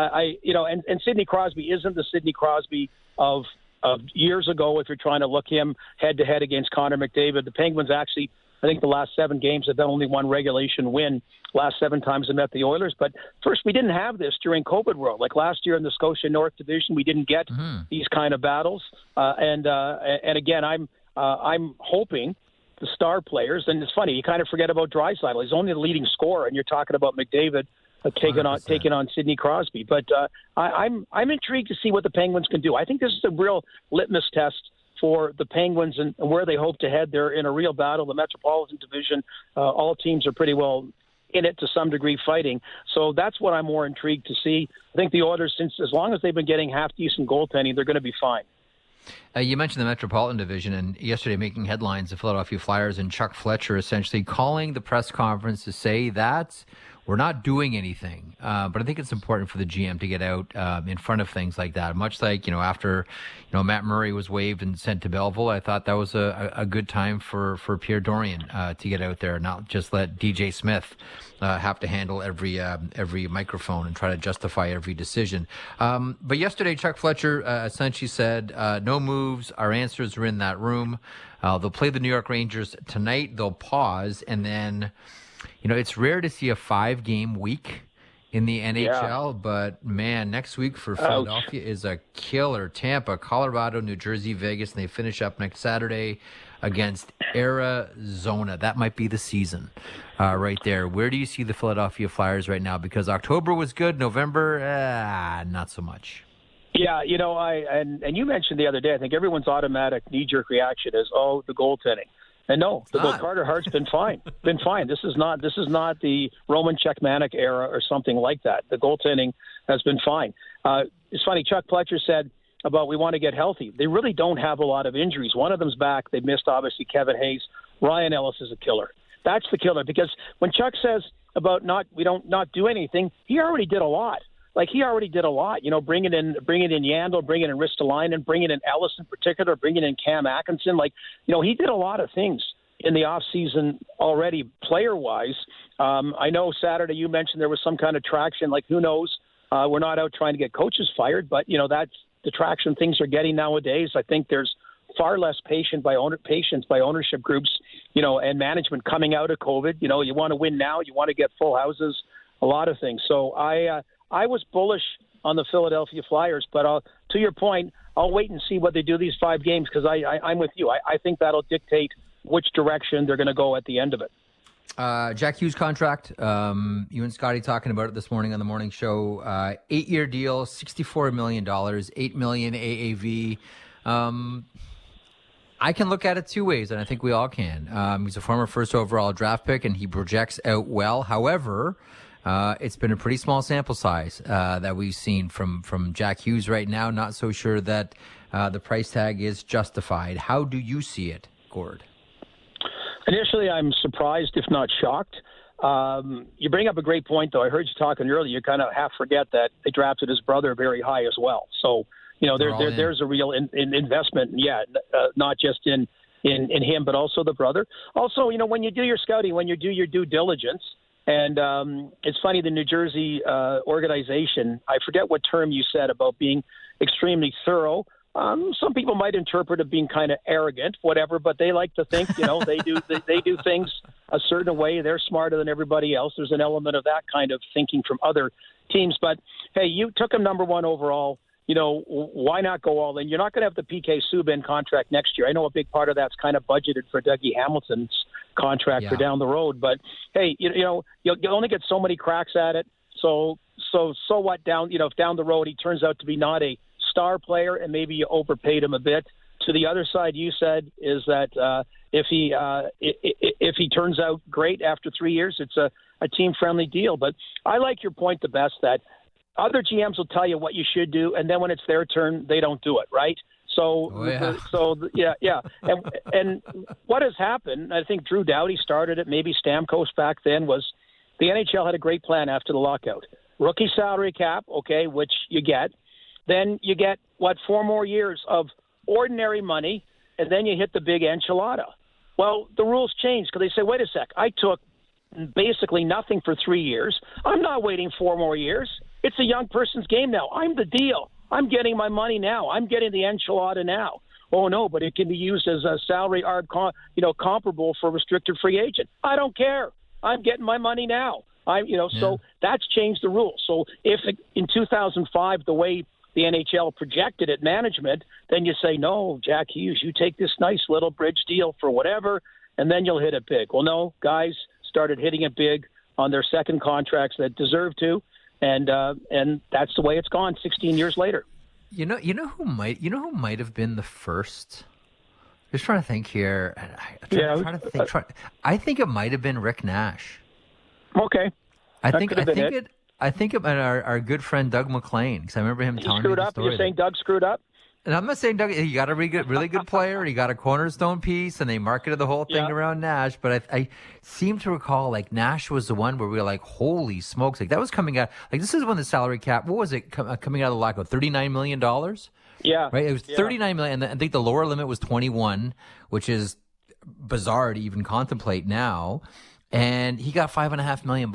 and Sidney Crosby isn't the Sidney Crosby of years ago if you're trying to look him head-to-head against Connor McDavid. The Penguins actually, I think the last 7 games have only one regulation win. Last 7 times they met the Oilers. But first, we didn't have this during COVID world. Like last year in the Scotia North Division, we didn't get these kind of battles. And again, I'm hoping the star players, and it's funny, you kind of forget about Draisaitl. He's only the leading scorer, and you're talking about McDavid taking on Sidney Crosby. But I'm intrigued to see what the Penguins can do. I think this is a real litmus test for the Penguins and where they hope to head. They're in a real battle. The Metropolitan Division, all teams are pretty well in it to some degree fighting. So that's what I'm more intrigued to see. I think the Oilers, as long as they've been getting half-decent goaltending, they're going to be fine. You mentioned the Metropolitan Division, and yesterday making headlines, the Philadelphia Flyers and Chuck Fletcher essentially calling the press conference to say that we're not doing anything. But I think it's important for the GM to get out in front of things like that. Much like, after, Matt Murray was waived and sent to Belleville, I thought that was a good time for Pierre Dorion to get out there, not just let DJ Smith have to handle every microphone and try to justify every decision. But yesterday, Chuck Fletcher essentially said, no moves. Our answers are in that room. They'll play the New York Rangers tonight. They'll pause. And then, it's rare to see a 5-game week in the NHL, but man, next week for Philadelphia is a killer. Tampa, Colorado, New Jersey, Vegas, and they finish up next Saturday against Arizona. That might be the season right there. Where do you see the Philadelphia Flyers right now? Because October was good, November, not so much. Yeah, and you mentioned the other day, I think everyone's automatic knee-jerk reaction is, the goaltending. And no, Carter Hart's been fine. This is not the Roman Cechmanek era or something like that. The goaltending has been fine. It's funny, Chuck Fletcher said about we want to get healthy. They really don't have a lot of injuries. One of them's back. They missed, obviously, Kevin Hayes. Ryan Ellis is a killer. That's the killer, because when Chuck says about not do anything, he already did a lot. He already did a lot, bringing in Yandel, bringing in Ristolainen, bringing in Ellis in particular, bringing in Cam Atkinson. He did a lot of things in the offseason already player-wise. I know Saturday you mentioned there was some kind of traction. Who knows? We're not out trying to get coaches fired, but, that's the traction things are getting nowadays. I think there's far less patience by ownership groups, and management coming out of COVID. You want to win now. You want to get full houses, a lot of things. So I was bullish on the Philadelphia Flyers, but to your point, I'll wait and see what they do these 5 games, because I'm with you. I think that'll dictate which direction they're going to go at the end of it. Jack Hughes contract. You and Scotty talking about it this morning on the morning show. 8-year deal, $64 million, $8 million AAV. I can look at it 2 ways, and I think we all can. He's a former first overall draft pick, and he projects out well. However, It's been a pretty small sample size that we've seen from Jack Hughes right now. Not so sure that the price tag is justified. How do you see it, Gord? Initially, I'm surprised, if not shocked. You bring up a great point, though. I heard you talking earlier. You kind of half forget that they drafted his brother very high as well. So, there's a real investment, not just in him, but also the brother. Also, when you do your scouting, when you do your due diligence, and it's funny, the New Jersey organization, I forget what term you said about being extremely thorough. Some people might interpret it being kind of arrogant, whatever, but they like to think, they do things a certain way. They're smarter than everybody else. There's an element of that kind of thinking from other teams. But, hey, you took him number one overall. Why not go all in? You're not going to have the PK Subban contract next year. I know a big part of that's kind of budgeted for Dougie Hamilton's contract for down the road. But, hey, you'll only get so many cracks at it. So what if down the road he turns out to be not a star player and maybe you overpaid him a bit. To the other side, you said is that if he turns out great after 3 years, it's a team-friendly deal. But I like your point the best, that other GMs will tell you what you should do, and then when it's their turn, they don't do it, right? So, And what has happened, I think Drew Doughty started it, maybe Stamkos back then, was the NHL had a great plan after the lockout. Rookie salary cap, okay, which you get. Then you get, 4 more years of ordinary money, and then you hit the big enchilada. Well, the rules changed because they say, wait a sec, I took basically nothing for 3 years. I'm not waiting 4 more years. It's a young person's game now. I'm the deal. I'm getting my money now. I'm getting the enchilada now. Oh, no, but it can be used as a salary arb, comparable for restricted free agent. I don't care. I'm getting my money now. So that's changed the rules. So if in 2005, the way the NHL projected at management, then you say, no, Jack Hughes, you take this nice little bridge deal for whatever, and then you'll hit it big. Well, no, guys started hitting it big on their second contracts that deserve to, and that's the way it's gone 16 years later. You know who might have been the first? Just trying to think here. I think it might have been Rick Nash. Okay. I think it might our good friend Doug McLean, because I remember him telling me the story. You're saying Doug screwed up? And I'm not saying Doug. He got a really good player. He got a cornerstone piece, and they marketed the whole thing around Nash. But I seem to recall Nash was the one where we were like, holy smokes! That was coming out. This is when the salary cap. What was it coming out of the lockout? $39 million. Yeah. Right. It was $39 million. And I think the lower limit was 21, which is bizarre to even contemplate now. And he got $5.5 million.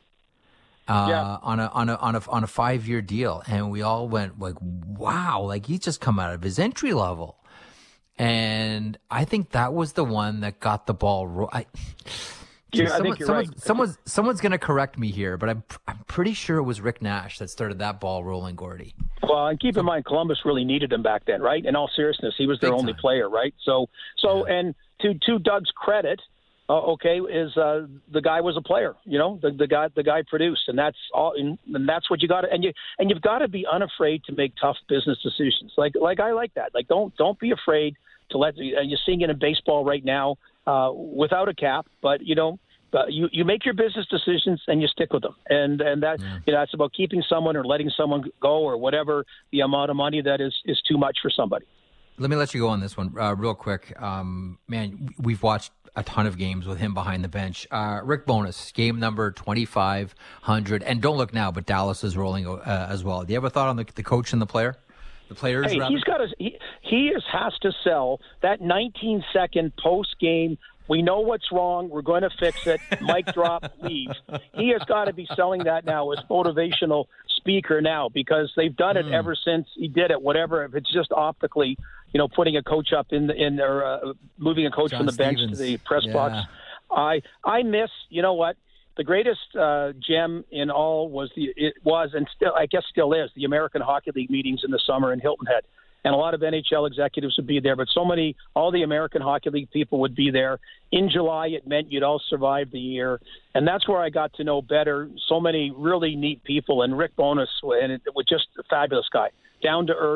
On a 5-year deal, and we all went wow, he's just come out of his entry level, and I think that was the one that got the ball. I think you're right. Someone's going to correct me here, but I'm pretty sure it was Rick Nash that started that ball rolling, Gordy. Well, and keep in mind, Columbus really needed him back then, right? In all seriousness, he was their only player, right? So, and to Doug's credit. The guy was a player, the guy produced, and that's all, and that's what you got to, and you've got to be unafraid to make tough business decisions. Like I like that. Don't be afraid to you're seeing it in baseball right now, without a cap, but you make your business decisions and you stick with them. And that, it's about keeping someone or letting someone go or whatever the amount of money that is too much for somebody. Let me let you go on this one real quick. We've watched a ton of games with him behind the bench. Rick Bowness, game number 2,500. And don't look now, but Dallas is rolling as well. Do you have a thought on the coach and the player? The players, hey, rather? He has to sell that 19-second post-game, we know what's wrong, we're going to fix it, mic drop, leave. He has got to be selling that now as motivational speaker now, because they've done it ever since he did it, whatever, if it's just optically, putting a coach up or moving a coach John from the bench Stevens. to the press box. I miss, the greatest gem in all was and still, I guess still is, the American Hockey League meetings in the summer in Hilton Head. And a lot of NHL executives would be there, but all the American Hockey League people would be there. In July, it meant you'd all survive the year. And that's where I got to know better so many really neat people. And Rick Bowness, and it was just a fabulous guy, down to earth,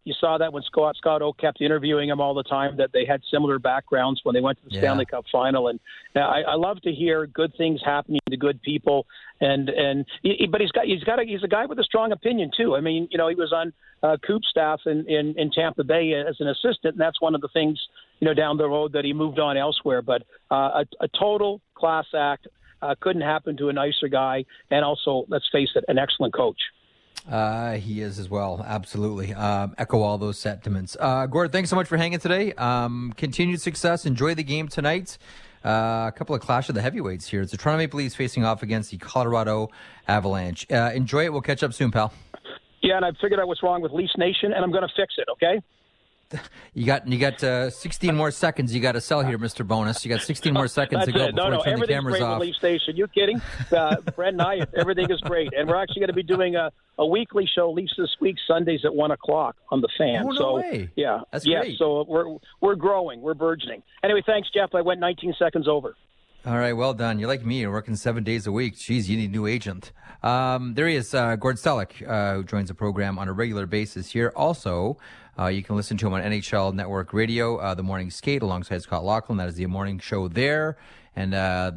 You saw that when Scott O kept interviewing him all the time, that they had similar backgrounds when they went to the Stanley Cup final. And I love to hear good things happening to good people. But he's a guy with a strong opinion too. I mean, he was on Coop's staff in Tampa Bay as an assistant, and that's one of the things down the road that he moved on elsewhere. But a total class act. Couldn't happen to a nicer guy, and also, let's face it, an excellent coach. He is as well, absolutely. Echo all those sentiments. Gord, thanks so much for hanging today. Continued success. Enjoy the game tonight. A couple of clash of the heavyweights here. It's the Toronto Maple Leafs facing off against the Colorado Avalanche. Enjoy it. We'll catch up soon, pal. Yeah, and I figured out what's wrong with Leafs Nation, and I'm going to fix it, okay? You got 16 more seconds you got to sell here, Mr. Bonus. You got 16 more seconds to go before we turn the cameras off. Everything's great with Leaf Station. You kidding? Brent and I, everything is great. And we're actually going to be doing a weekly show, Leafs This Week, Sundays at 1 o'clock on The Fan. Oh, no way. Yeah. That's great. So we're growing. We're burgeoning. Anyway, thanks, Jeff. I went 19 seconds over. All right, well done. You're like me. You're working 7 days a week. Jeez, you need a new agent. There he is, Gord Stellick, who joins the program on a regular basis here. Also, you can listen to him on NHL Network Radio, The Morning Skate, alongside Scott Laughlin. That is the morning show there. And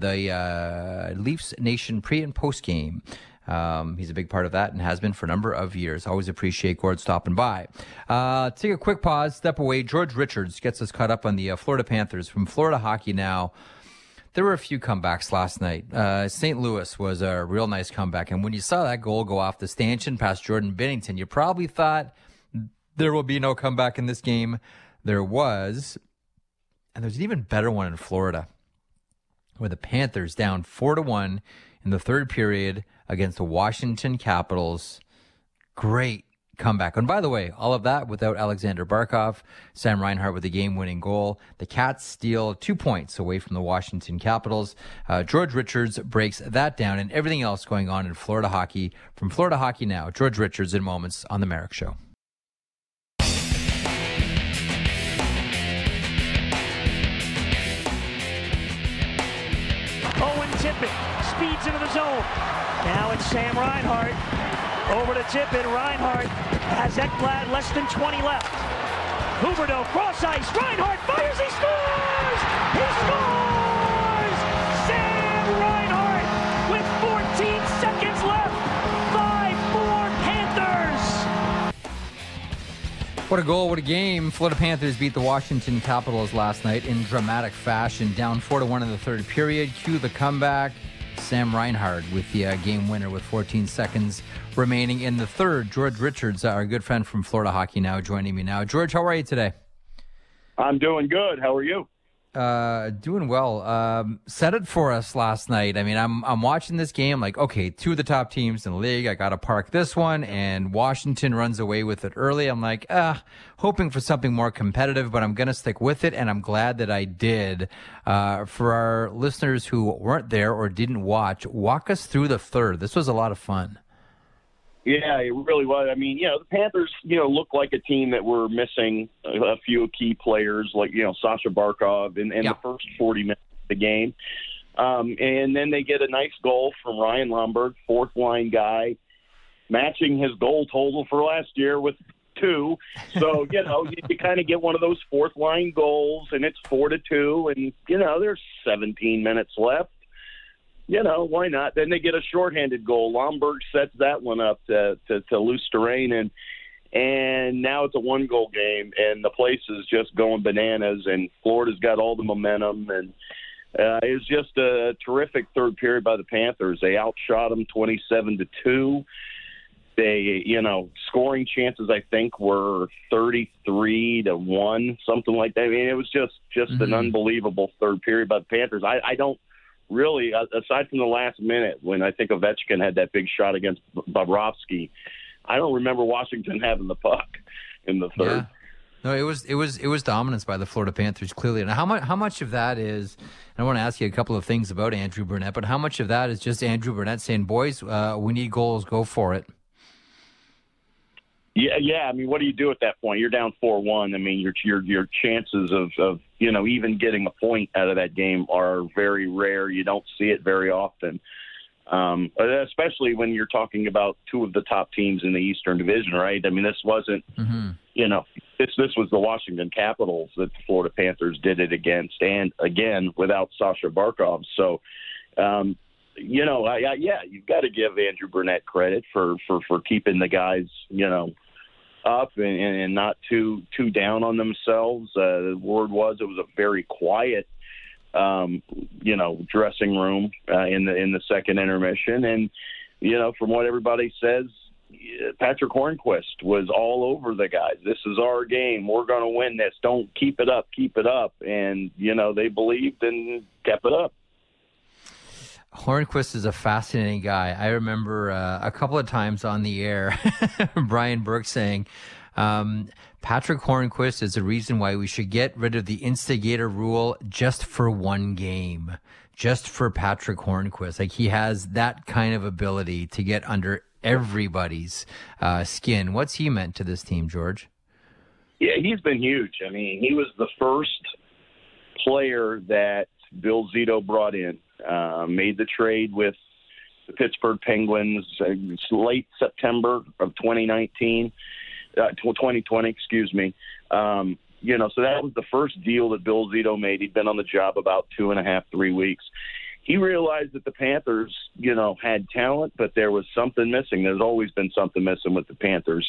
the Leafs Nation pre- and post-game. He's a big part of that and has been for a number of years. Always appreciate Gord stopping by. Take a quick pause, step away. George Richards gets us caught up on the Florida Panthers from Florida Hockey Now. There were a few comebacks last night. St. Louis was a real nice comeback. And when you saw that goal go off the stanchion past Jordan Binnington, you probably thought there will be no comeback in this game. There was. And there's an even better one in Florida, where the Panthers down 4-1 in the third period against the Washington Capitals. Great comeback. And by the way, all of that without Alexander Barkov, Sam Reinhart with the game-winning goal. The Cats steal 2 points away from the Washington Capitals. George Richards breaks that down and everything else going on in Florida hockey. From Florida Hockey Now, George Richards in moments on The Merrick Show. Owen Tippett speeds into the zone. Now it's Sam Reinhart. Over to Tippett. Reinhart has Ekblad less than 20 left. Huberdeau cross ice. Reinhart fires. He scores! He scores! Sam Reinhart with 14 seconds left. 5-4 Panthers. What a goal, what a game. Florida Panthers beat the Washington Capitals last night in dramatic fashion. Down 4-1 in the third period. Cue the comeback. Sam Reinhart with the game winner with 14 seconds remaining in the third. George Richards, our good friend from Florida Hockey Now, joining me now. George, how are you today? I'm doing good. How are you? Doing well. Set it for us last night. I mean, I'm watching this game like, okay, two of the top teams in the league. I got to park this one, and Washington runs away with it early. I'm like, hoping for something more competitive, but I'm going to stick with it, and I'm glad that I did. For our listeners who weren't there or didn't watch, walk us through the third. This was a lot of fun. Yeah, it really was. I mean, the Panthers, look like a team that were missing a few key players, like, Sasha Barkov in the first 40 minutes of the game. And then they get a nice goal from Ryan Lomberg, fourth-line guy, matching his goal total for last year with 2. So, you kind of get one of those fourth-line goals, and it's 4-2, and, there's 17 minutes left. Why not? Then they get a shorthanded goal. Lomberg sets that one up to Luosterainen, and now it's a one-goal game, and the place is just going bananas, and Florida's got all the momentum, and it was just a terrific third period by the Panthers. They outshot them 27-2. They, scoring chances, I think, were 33-1, something like that. I mean, it was just an unbelievable third period by the Panthers. I don't really, aside from the last minute when I think Ovechkin had that big shot against Bobrovsky, I don't remember Washington having the puck in the third. Yeah. No, it was dominance by the Florida Panthers, clearly. And how much of that is, and I want to ask you a couple of things about Andrew Burnett, but how much of that is just Andrew Burnett saying, boys, we need goals, go for it? Yeah. I mean, what do you do at that point? You're down 4-1. I mean, your chances of even getting a point out of that game are very rare. You don't see it very often, especially when you're talking about two of the top teams in the Eastern Division, right? I mean, this wasn't this was the Washington Capitals that the Florida Panthers did it against, and again without Sasha Barkov. So, you've got to give Andrew Brunette credit for keeping the guys, up and not too down on themselves. The word was it was a very quiet, dressing room in the second intermission, and from what everybody says, Patrick Hornquist was all over the guys. This is our game. We're going to win this. Don't keep it up. And they believed and kept it up. Hornquist is a fascinating guy. I remember a couple of times on the air, Brian Burke saying, Patrick Hornquist is the reason why we should get rid of the instigator rule just for one game, just for Patrick Hornquist. Like, he has that kind of ability to get under everybody's skin. What's he meant to this team, George? Yeah, he's been huge. I mean, he was the first player that Bill Zito brought in. Made the trade with the Pittsburgh Penguins late September of 2020, excuse me. So that was the first deal that Bill Zito made. He'd been on the job about 2.5, 3 weeks. He realized that the Panthers, had talent, but there was something missing. There's always been something missing with the Panthers.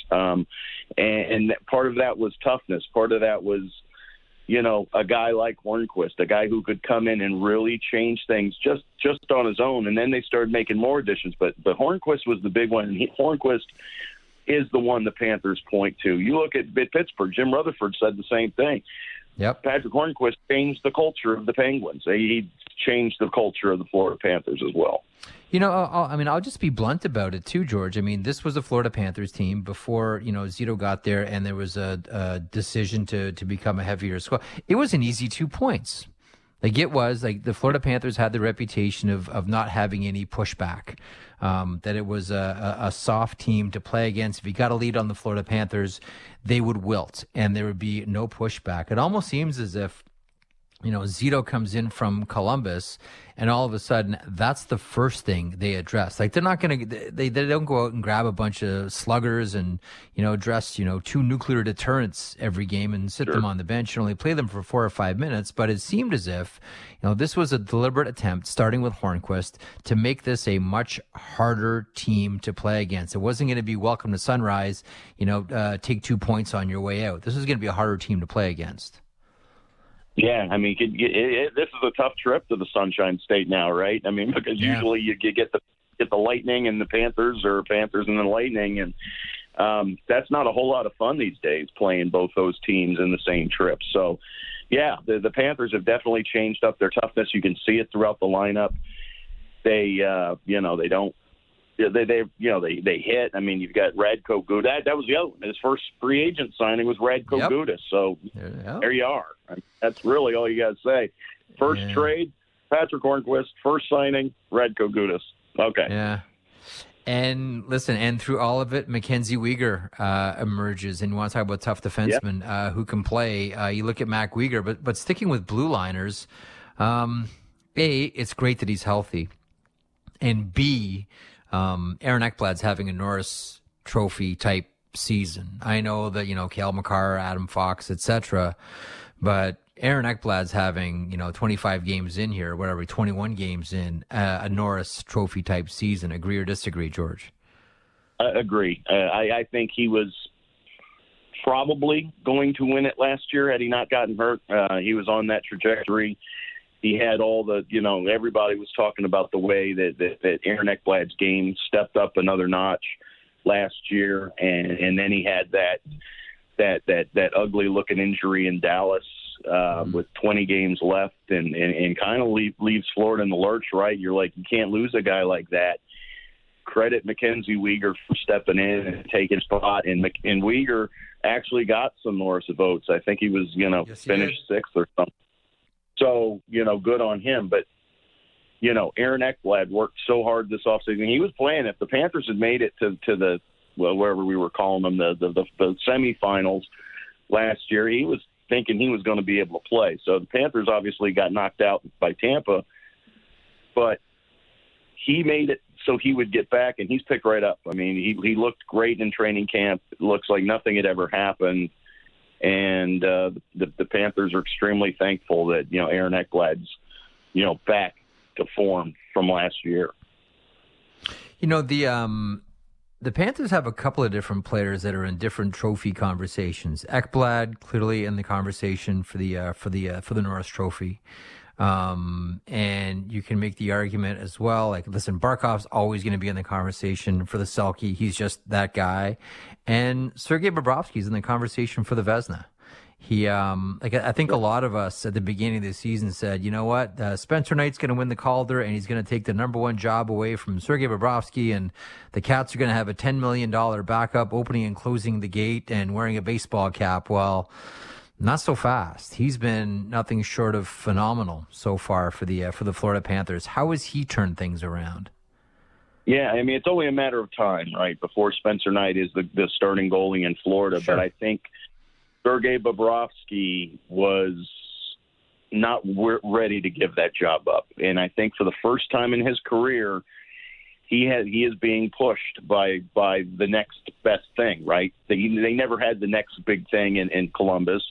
And part of that was toughness. Part of that was, a guy like Hornquist, a guy who could come in and really change things just on his own. And then they started making more additions. But Hornquist was the big one. And Hornquist is the one the Panthers point to. You look at Pittsburgh, Jim Rutherford said the same thing. Yep. Patrick Hornquist changed the culture of the Penguins. He changed the culture of the Florida Panthers as well. I'll just be blunt about it too, George. I mean, this was a Florida Panthers team before, Zito got there and there was a decision to become a heavier squad. It was an easy 2 points. The Florida Panthers had the reputation of not having any pushback, that it was a soft team to play against. If you got a lead on the Florida Panthers, they would wilt and there would be no pushback. It almost seems as if, Zito comes in from Columbus and all of a sudden that's the first thing they address. Like, they're not going to, they don't go out and grab a bunch of sluggers and, dress, 2 nuclear deterrents every game and sit them on the bench and only play them for 4 or 5 minutes. But it seemed as if, this was a deliberate attempt, starting with Hornquist, to make this a much harder team to play against. It wasn't going to be welcome to Sunrise, take 2 points on your way out. This was going to be a harder team to play against. Yeah, I mean, this is a tough trip to the Sunshine State now, right? I mean, because usually you get the Lightning and the Panthers, or Panthers and the Lightning, and that's not a whole lot of fun these days, playing both those teams in the same trip. So, yeah, the Panthers have definitely changed up their toughness. You can see it throughout the lineup. They don't. They hit. I mean, you've got Radko Gudas. That was the other one. His first free agent signing was Radko Gudas. So there you are. I mean, that's really all you got to say. First trade, Patrick Hornquist. First signing, Radko Gudas. Okay. Yeah. And listen, and through all of it, Mackenzie Weegar emerges. And you want to talk about tough defensemen who can play. You look at Mac Weegar, but sticking with blue liners, A, it's great that he's healthy. And B, Aaron Ekblad's having a Norris Trophy type season. I know that, Cale Makar, Adam Fox, etc. But Aaron Ekblad's having, 25 games in here, 21 games in, a Norris Trophy type season. Agree or disagree, George? Agree. I think he was probably going to win it last year had he not gotten hurt. He was on that trajectory. He had all the, everybody was talking about the way that Aaron Ekblad's game stepped up another notch last year, and then he had that ugly looking injury in Dallas with 20 games left, and kind of leaves Florida in the lurch. Right, you're like, you can't lose a guy like that. Credit Mackenzie Weegar for stepping in and taking a spot, and Weegar actually got some Norris votes. I think he was finished sixth or something. So, good on him. But, Aaron Ekblad worked so hard this offseason. He was playing. If the Panthers had made it to the, wherever we were calling them, the semifinals last year, he was thinking he was going to be able to play. So the Panthers obviously got knocked out by Tampa. But he made it so he would get back, and he's picked right up. I mean, he looked great in training camp. It looks like nothing had ever happened. And the Panthers are extremely thankful that, Aaron Ekblad's, back to form from last year. The Panthers have a couple of different players that are in different trophy conversations. Ekblad clearly in the conversation for the Norris Trophy. And you can make the argument as well, like, listen, Barkov's always going to be in the conversation for the Selke. He's just that guy. And Sergei Bobrovsky's in the conversation for the Vezina. He, I think a lot of us at the beginning of the season said, you know what, Spencer Knight's going to win the Calder, and he's going to take the number one job away from Sergei Bobrovsky, and the Cats are going to have a $10 million backup opening and closing the gate and wearing a baseball cap. Well, not so fast. He's been nothing short of phenomenal so far for the Florida Panthers. How has he turned things around? Yeah, I mean, it's only a matter of time, right, before Spencer Knight is the starting goalie in Florida. Sure. But I think Sergei Bobrovsky was not ready to give that job up. And I think for the first time in his career, he is being pushed by the next best thing, right? They never had the next big thing in Columbus.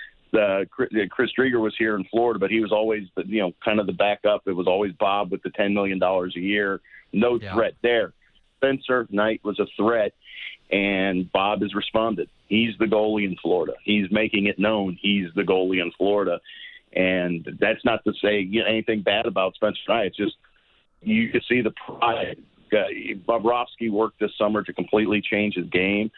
Chris Driedger was here in Florida, but he was always kind of the backup. It was always Bob with the $10 million a year. No threat there. Spencer Knight was a threat, and Bob has responded. He's the goalie in Florida. He's making it known he's the goalie in Florida. And that's not to say anything bad about Spencer Knight. It's just you can see the pride. Bobrovsky worked this summer to completely change his game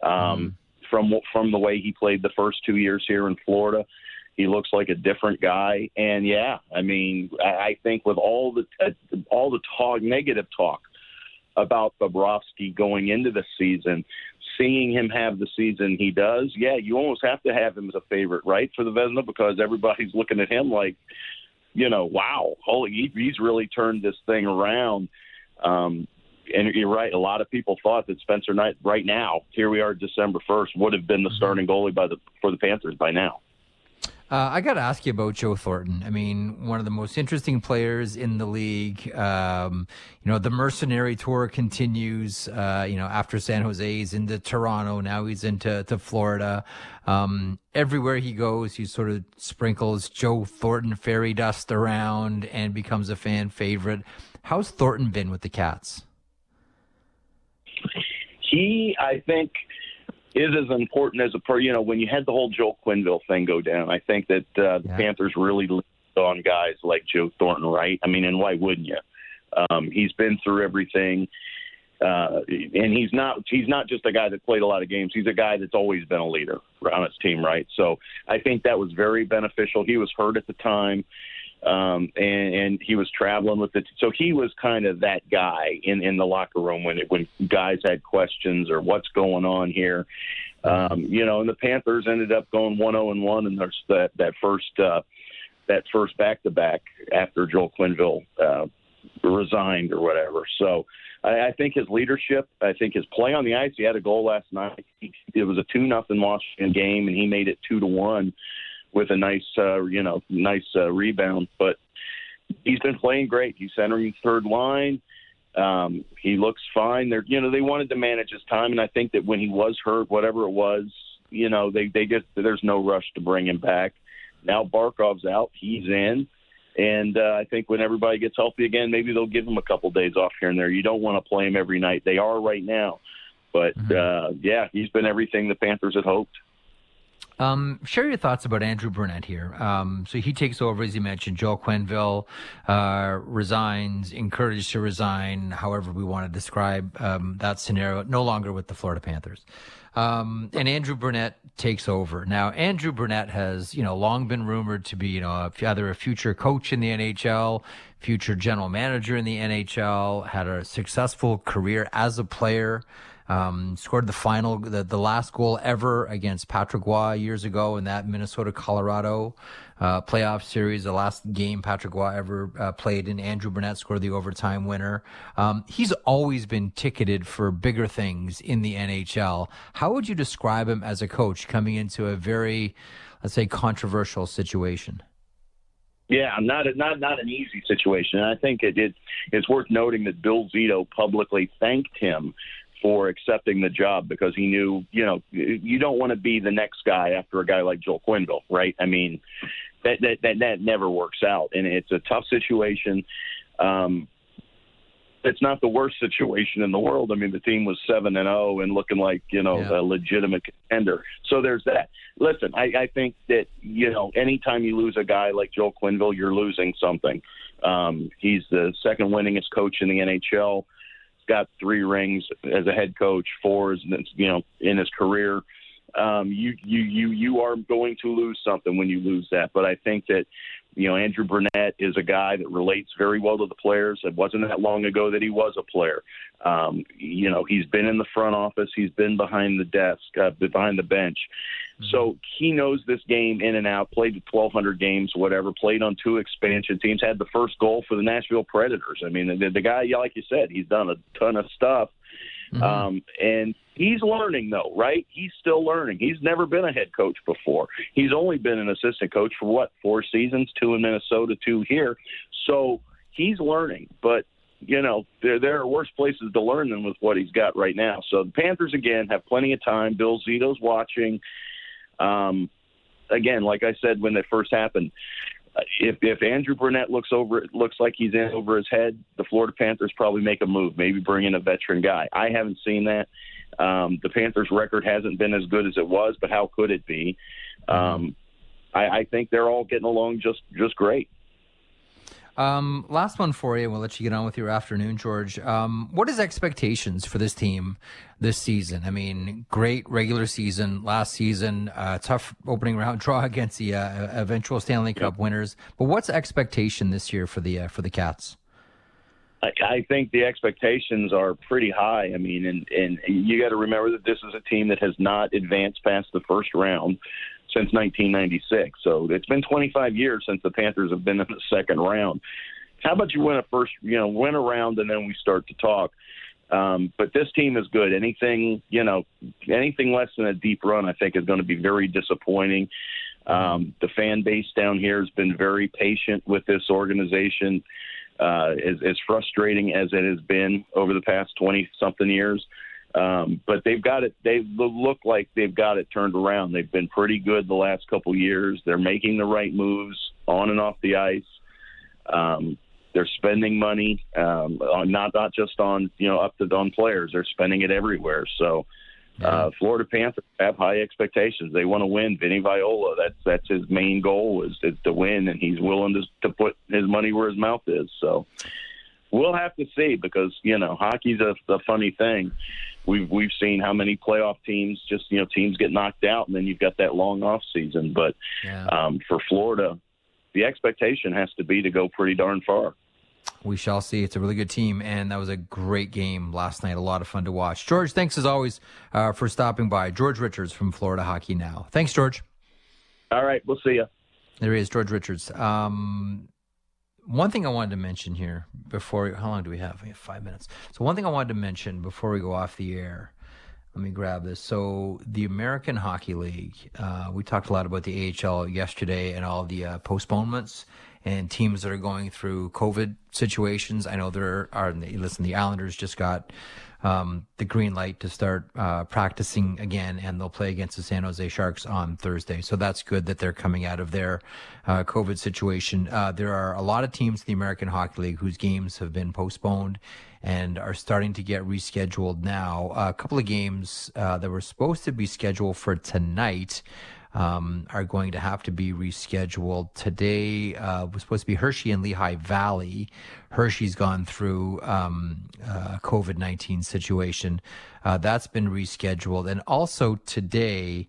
from the way he played the first 2 years here in Florida. He looks like a different guy. And, I mean, I think with all the talk, negative talk about Bobrovsky going into the season, seeing him have the season he does, you almost have to have him as a favorite, right, for the Vezina, because everybody's looking at him like, wow, he's really turned this thing around. And you're right, a lot of people thought that Spencer Knight, right now, here we are December 1st, would have been the starting goalie for the Panthers by now. I got to ask you about Joe Thornton. I mean, one of the most interesting players in the league. The mercenary tour continues. After San Jose, he's into Toronto. Now he's into Florida. Everywhere he goes, he sort of sprinkles Joe Thornton fairy dust around and becomes a fan favorite. How's Thornton been with the Cats? He, I think, is as important as when you had the whole Joel Quenneville thing go down. I think that the Panthers really leaned on guys like Joe Thornton, right? I mean, and why wouldn't you? He's been through everything, and he's not just a guy that played a lot of games. He's a guy that's always been a leader on his team, right? So I think that was very beneficial. He was hurt at the time. And he was traveling with it. So he was kind of that guy in the locker room when guys had questions or what's going on here. And the Panthers ended up going 1-0-1 in that first back-to-back after Joel Quenneville resigned or whatever. So I think his leadership, I think his play on the ice, he had a goal last night. It was a 2-0 Washington game, and he made it 2-1. With a nice rebound, but he's been playing great. He's centering third line. He looks fine. They wanted to manage his time, and I think that when he was hurt, whatever it was, there's no rush to bring him back. Now Barkov's out, he's in, and I think when everybody gets healthy again, maybe they'll give him a couple days off here and there. You don't want to play him every night. They are right now, but he's been everything the Panthers had hoped. Share your thoughts about Andrew Brunette here. So he takes over, as you mentioned. Joel Quenneville resigns, encouraged to resign, however we want to describe that scenario, no longer with the Florida Panthers. And Andrew Brunette takes over. Now, Andrew Brunette has, long been rumored to be, either a future coach in the NHL, future general manager in the NHL, had a successful career as a player. Scored the last goal ever against Patrick Roy years ago in that Minnesota-Colorado playoff series. The last game Patrick Roy ever played in, Andrew Brunette scored the overtime winner. He's always been ticketed for bigger things in the NHL. How would you describe him as a coach coming into a very, let's say, controversial situation? Yeah, not an easy situation. And I think it's worth noting that Bill Zito publicly thanked him for accepting the job because he knew, you don't want to be the next guy after a guy like Joel Quenneville, right? I mean, that never works out, and it's a tough situation. It's not the worst situation in the world. I mean, the team was 7-0 and looking like, a legitimate contender. So there's that. Listen, I think that, anytime you lose a guy like Joel Quenneville, you're losing something. He's the second winningest coach in the NHL. He's got 3 rings as a head coach, 4 in his career. You are going to lose something when you lose that. But I think that, Andrew Brunette is a guy that relates very well to the players. It wasn't that long ago that he was a player. He's been in the front office. He's been behind the desk, behind the bench. Mm-hmm. So he knows this game in and out, played 1,200 games, whatever, played on 2 expansion teams, had the first goal for the Nashville Predators. I mean, the guy, like you said, he's done a ton of stuff. Mm-hmm. And he's learning, though, right? He's still learning. He's never been a head coach before. He's only been an assistant coach for, 4 seasons, 2 in Minnesota, 2 here. So he's learning. But, there are worse places to learn than with what he's got right now. So the Panthers, again, have plenty of time. Bill Zito's watching. Again, like I said when it first happened, if Andrew Brunette looks like he's in over his head, the Florida Panthers probably make a move, maybe bring in a veteran guy. I haven't seen that. The Panthers' record hasn't been as good as it was, but how could it be? I think they're all getting along just great. Last one for you. We'll let you get on with your afternoon, George. What is expectations for this team this season? I mean, great regular season last season, tough opening round draw against the eventual Stanley Cup winners. But what's expectation this year for the Cats? I think the expectations are pretty high. I mean, and you got to remember that this is a team that has not advanced past the first round since 1996. So it's been 25 years since the Panthers have been in the second round. How about you win a round and then we start to talk? But this team is good. Anything less than a deep run, I think, is going to be very disappointing. The fan base down here has been very patient with this organization. As frustrating as it has been over the past 20-something years. But they've got it. They look like they've got it turned around. They've been pretty good the last couple years. They're making the right moves on and off the ice. They're spending money, not just on on players. They're spending it everywhere. So Florida Panthers have high expectations. They want to win. Vinny Viola, that's his main goal is to win, and he's willing to put his money where his mouth is. So we'll have to see because hockey's a funny thing. We've seen how many playoff teams teams get knocked out, and then you've got that long off season. But for Florida, the expectation has to be to go pretty darn far. We shall see. It's a really good team, and that was a great game last night. A lot of fun to watch. George, thanks as always for stopping by. George Richards from Florida Hockey Now. Thanks, George. All right, we'll see you. There he is, George Richards. One thing I wanted to mention here before, how long do we have? We have 5 minutes. So one thing I wanted to mention before we go off the air, let me grab this. So the American Hockey League, we talked a lot about the AHL yesterday and all the postponements and teams that are going through COVID situations. I know the Islanders just got the green light to start practicing again, and they'll play against the San Jose Sharks on Thursday. So that's good that they're coming out of their COVID situation. There are a lot of teams in the American Hockey League whose games have been postponed and are starting to get rescheduled now. A couple of games that were supposed to be scheduled for tonight are going to have to be rescheduled. Today was supposed to be Hershey and Lehigh Valley. Hershey's gone through COVID-19 situation. That's been rescheduled. And also today,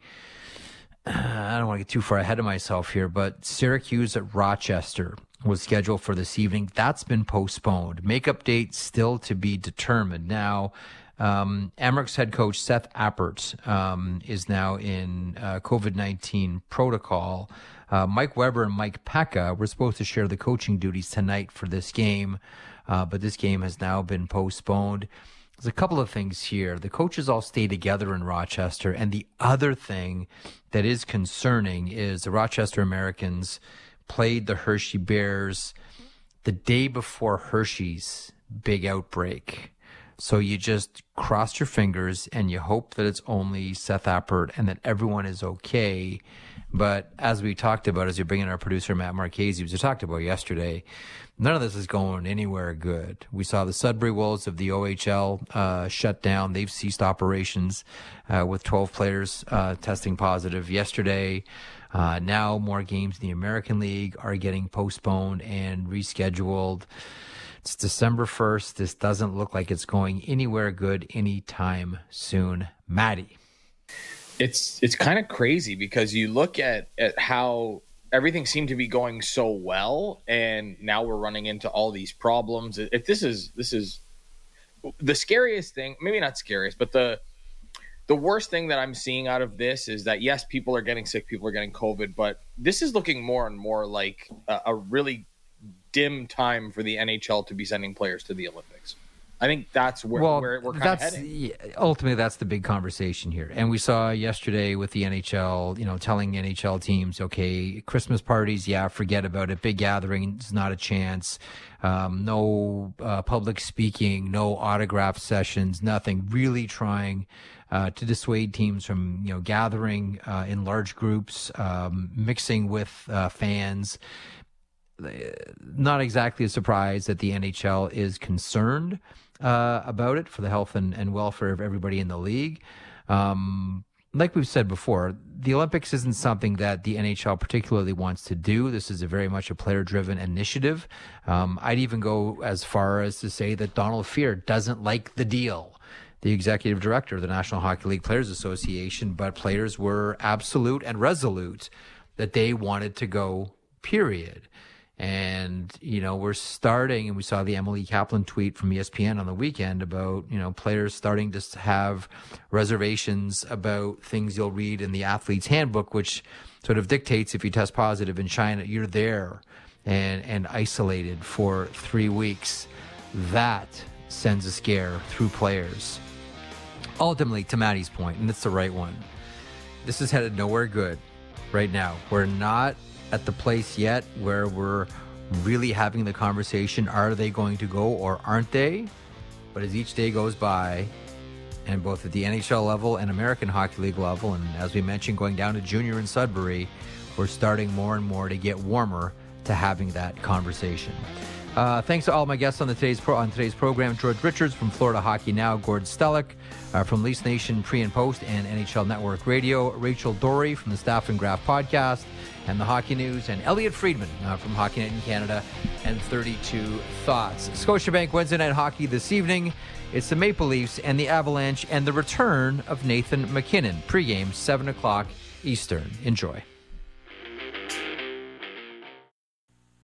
I don't want to get too far ahead of myself here, but Syracuse at Rochester was scheduled for this evening. That's been postponed. Makeup date still to be determined. Now, Amerks head coach Seth Appert is now in COVID-19 protocol. Mike Weber and Mike Pekka were supposed to share the coaching duties tonight for this game, but this game has now been postponed. There's a couple of things here. The coaches all stay together in Rochester, and the other thing that is concerning is the Rochester Americans played the Hershey Bears the day before Hershey's big outbreak. So you just cross your fingers and you hope that it's only Seth Appert and that everyone is okay. But as we talked about, as you bring in our producer, Matt Marchese, as we talked about yesterday, none of this is going anywhere good. We saw the Sudbury Wolves of the OHL shut down. They've ceased operations with 12 players testing positive yesterday. Now more games in the American League are getting postponed and rescheduled. It's December 1st. This doesn't look like it's going anywhere good anytime soon. Maddie. It's kind of crazy because you look at how everything seemed to be going so well, and now we're running into all these problems. If this is the scariest thing, maybe not scariest, but the worst thing that I'm seeing out of this is that, yes, people are getting sick, people are getting COVID, but this is looking more and more like a really dim time for the NHL to be sending players to the Olympics. I think that's where we're kind of heading. Yeah, ultimately, that's the big conversation here. And we saw yesterday with the NHL, telling NHL teams, okay, Christmas parties, yeah, forget about it. Big gatherings, not a chance. No public speaking, no autograph sessions, nothing. Really trying to dissuade teams from, gathering in large groups, mixing with fans. Not exactly a surprise that the NHL is concerned about it for the health and welfare of everybody in the league. Like we've said before, the Olympics isn't something that the NHL particularly wants to do. This is very much a player-driven initiative. I'd even go as far as to say that Donald Fehr doesn't like the deal, the executive director of the National Hockey League Players Association, but players were absolute and resolute that they wanted to go, period. And, we're starting, and we saw the Emily Kaplan tweet from ESPN on the weekend about, players starting to have reservations about things you'll read in the athlete's handbook, which sort of dictates if you test positive in China, you're there and isolated for 3 weeks. That sends a scare through players. Ultimately, to Maddie's point, and it's the right one, this is headed nowhere good right now. We're not at the place yet where we're really having the conversation, are they going to go or aren't they? But as each day goes by, and both at the NHL level and American Hockey League level, and as we mentioned, going down to junior in Sudbury, we're starting more and more to get warmer to having that conversation. Thanks to all my guests on today's program: George Richards from Florida Hockey Now, Gord Stellick from Leafs Nation Pre and Post and NHL Network Radio, Rachel Dory from the Staff and Graph Podcast and the Hockey News, and Elliot Friedman from HockeyNet in Canada and 32 Thoughts. Scotiabank Wednesday Night Hockey this evening. It's the Maple Leafs and the Avalanche and the return of Nathan MacKinnon. Pre-game, 7 o'clock Eastern. Enjoy.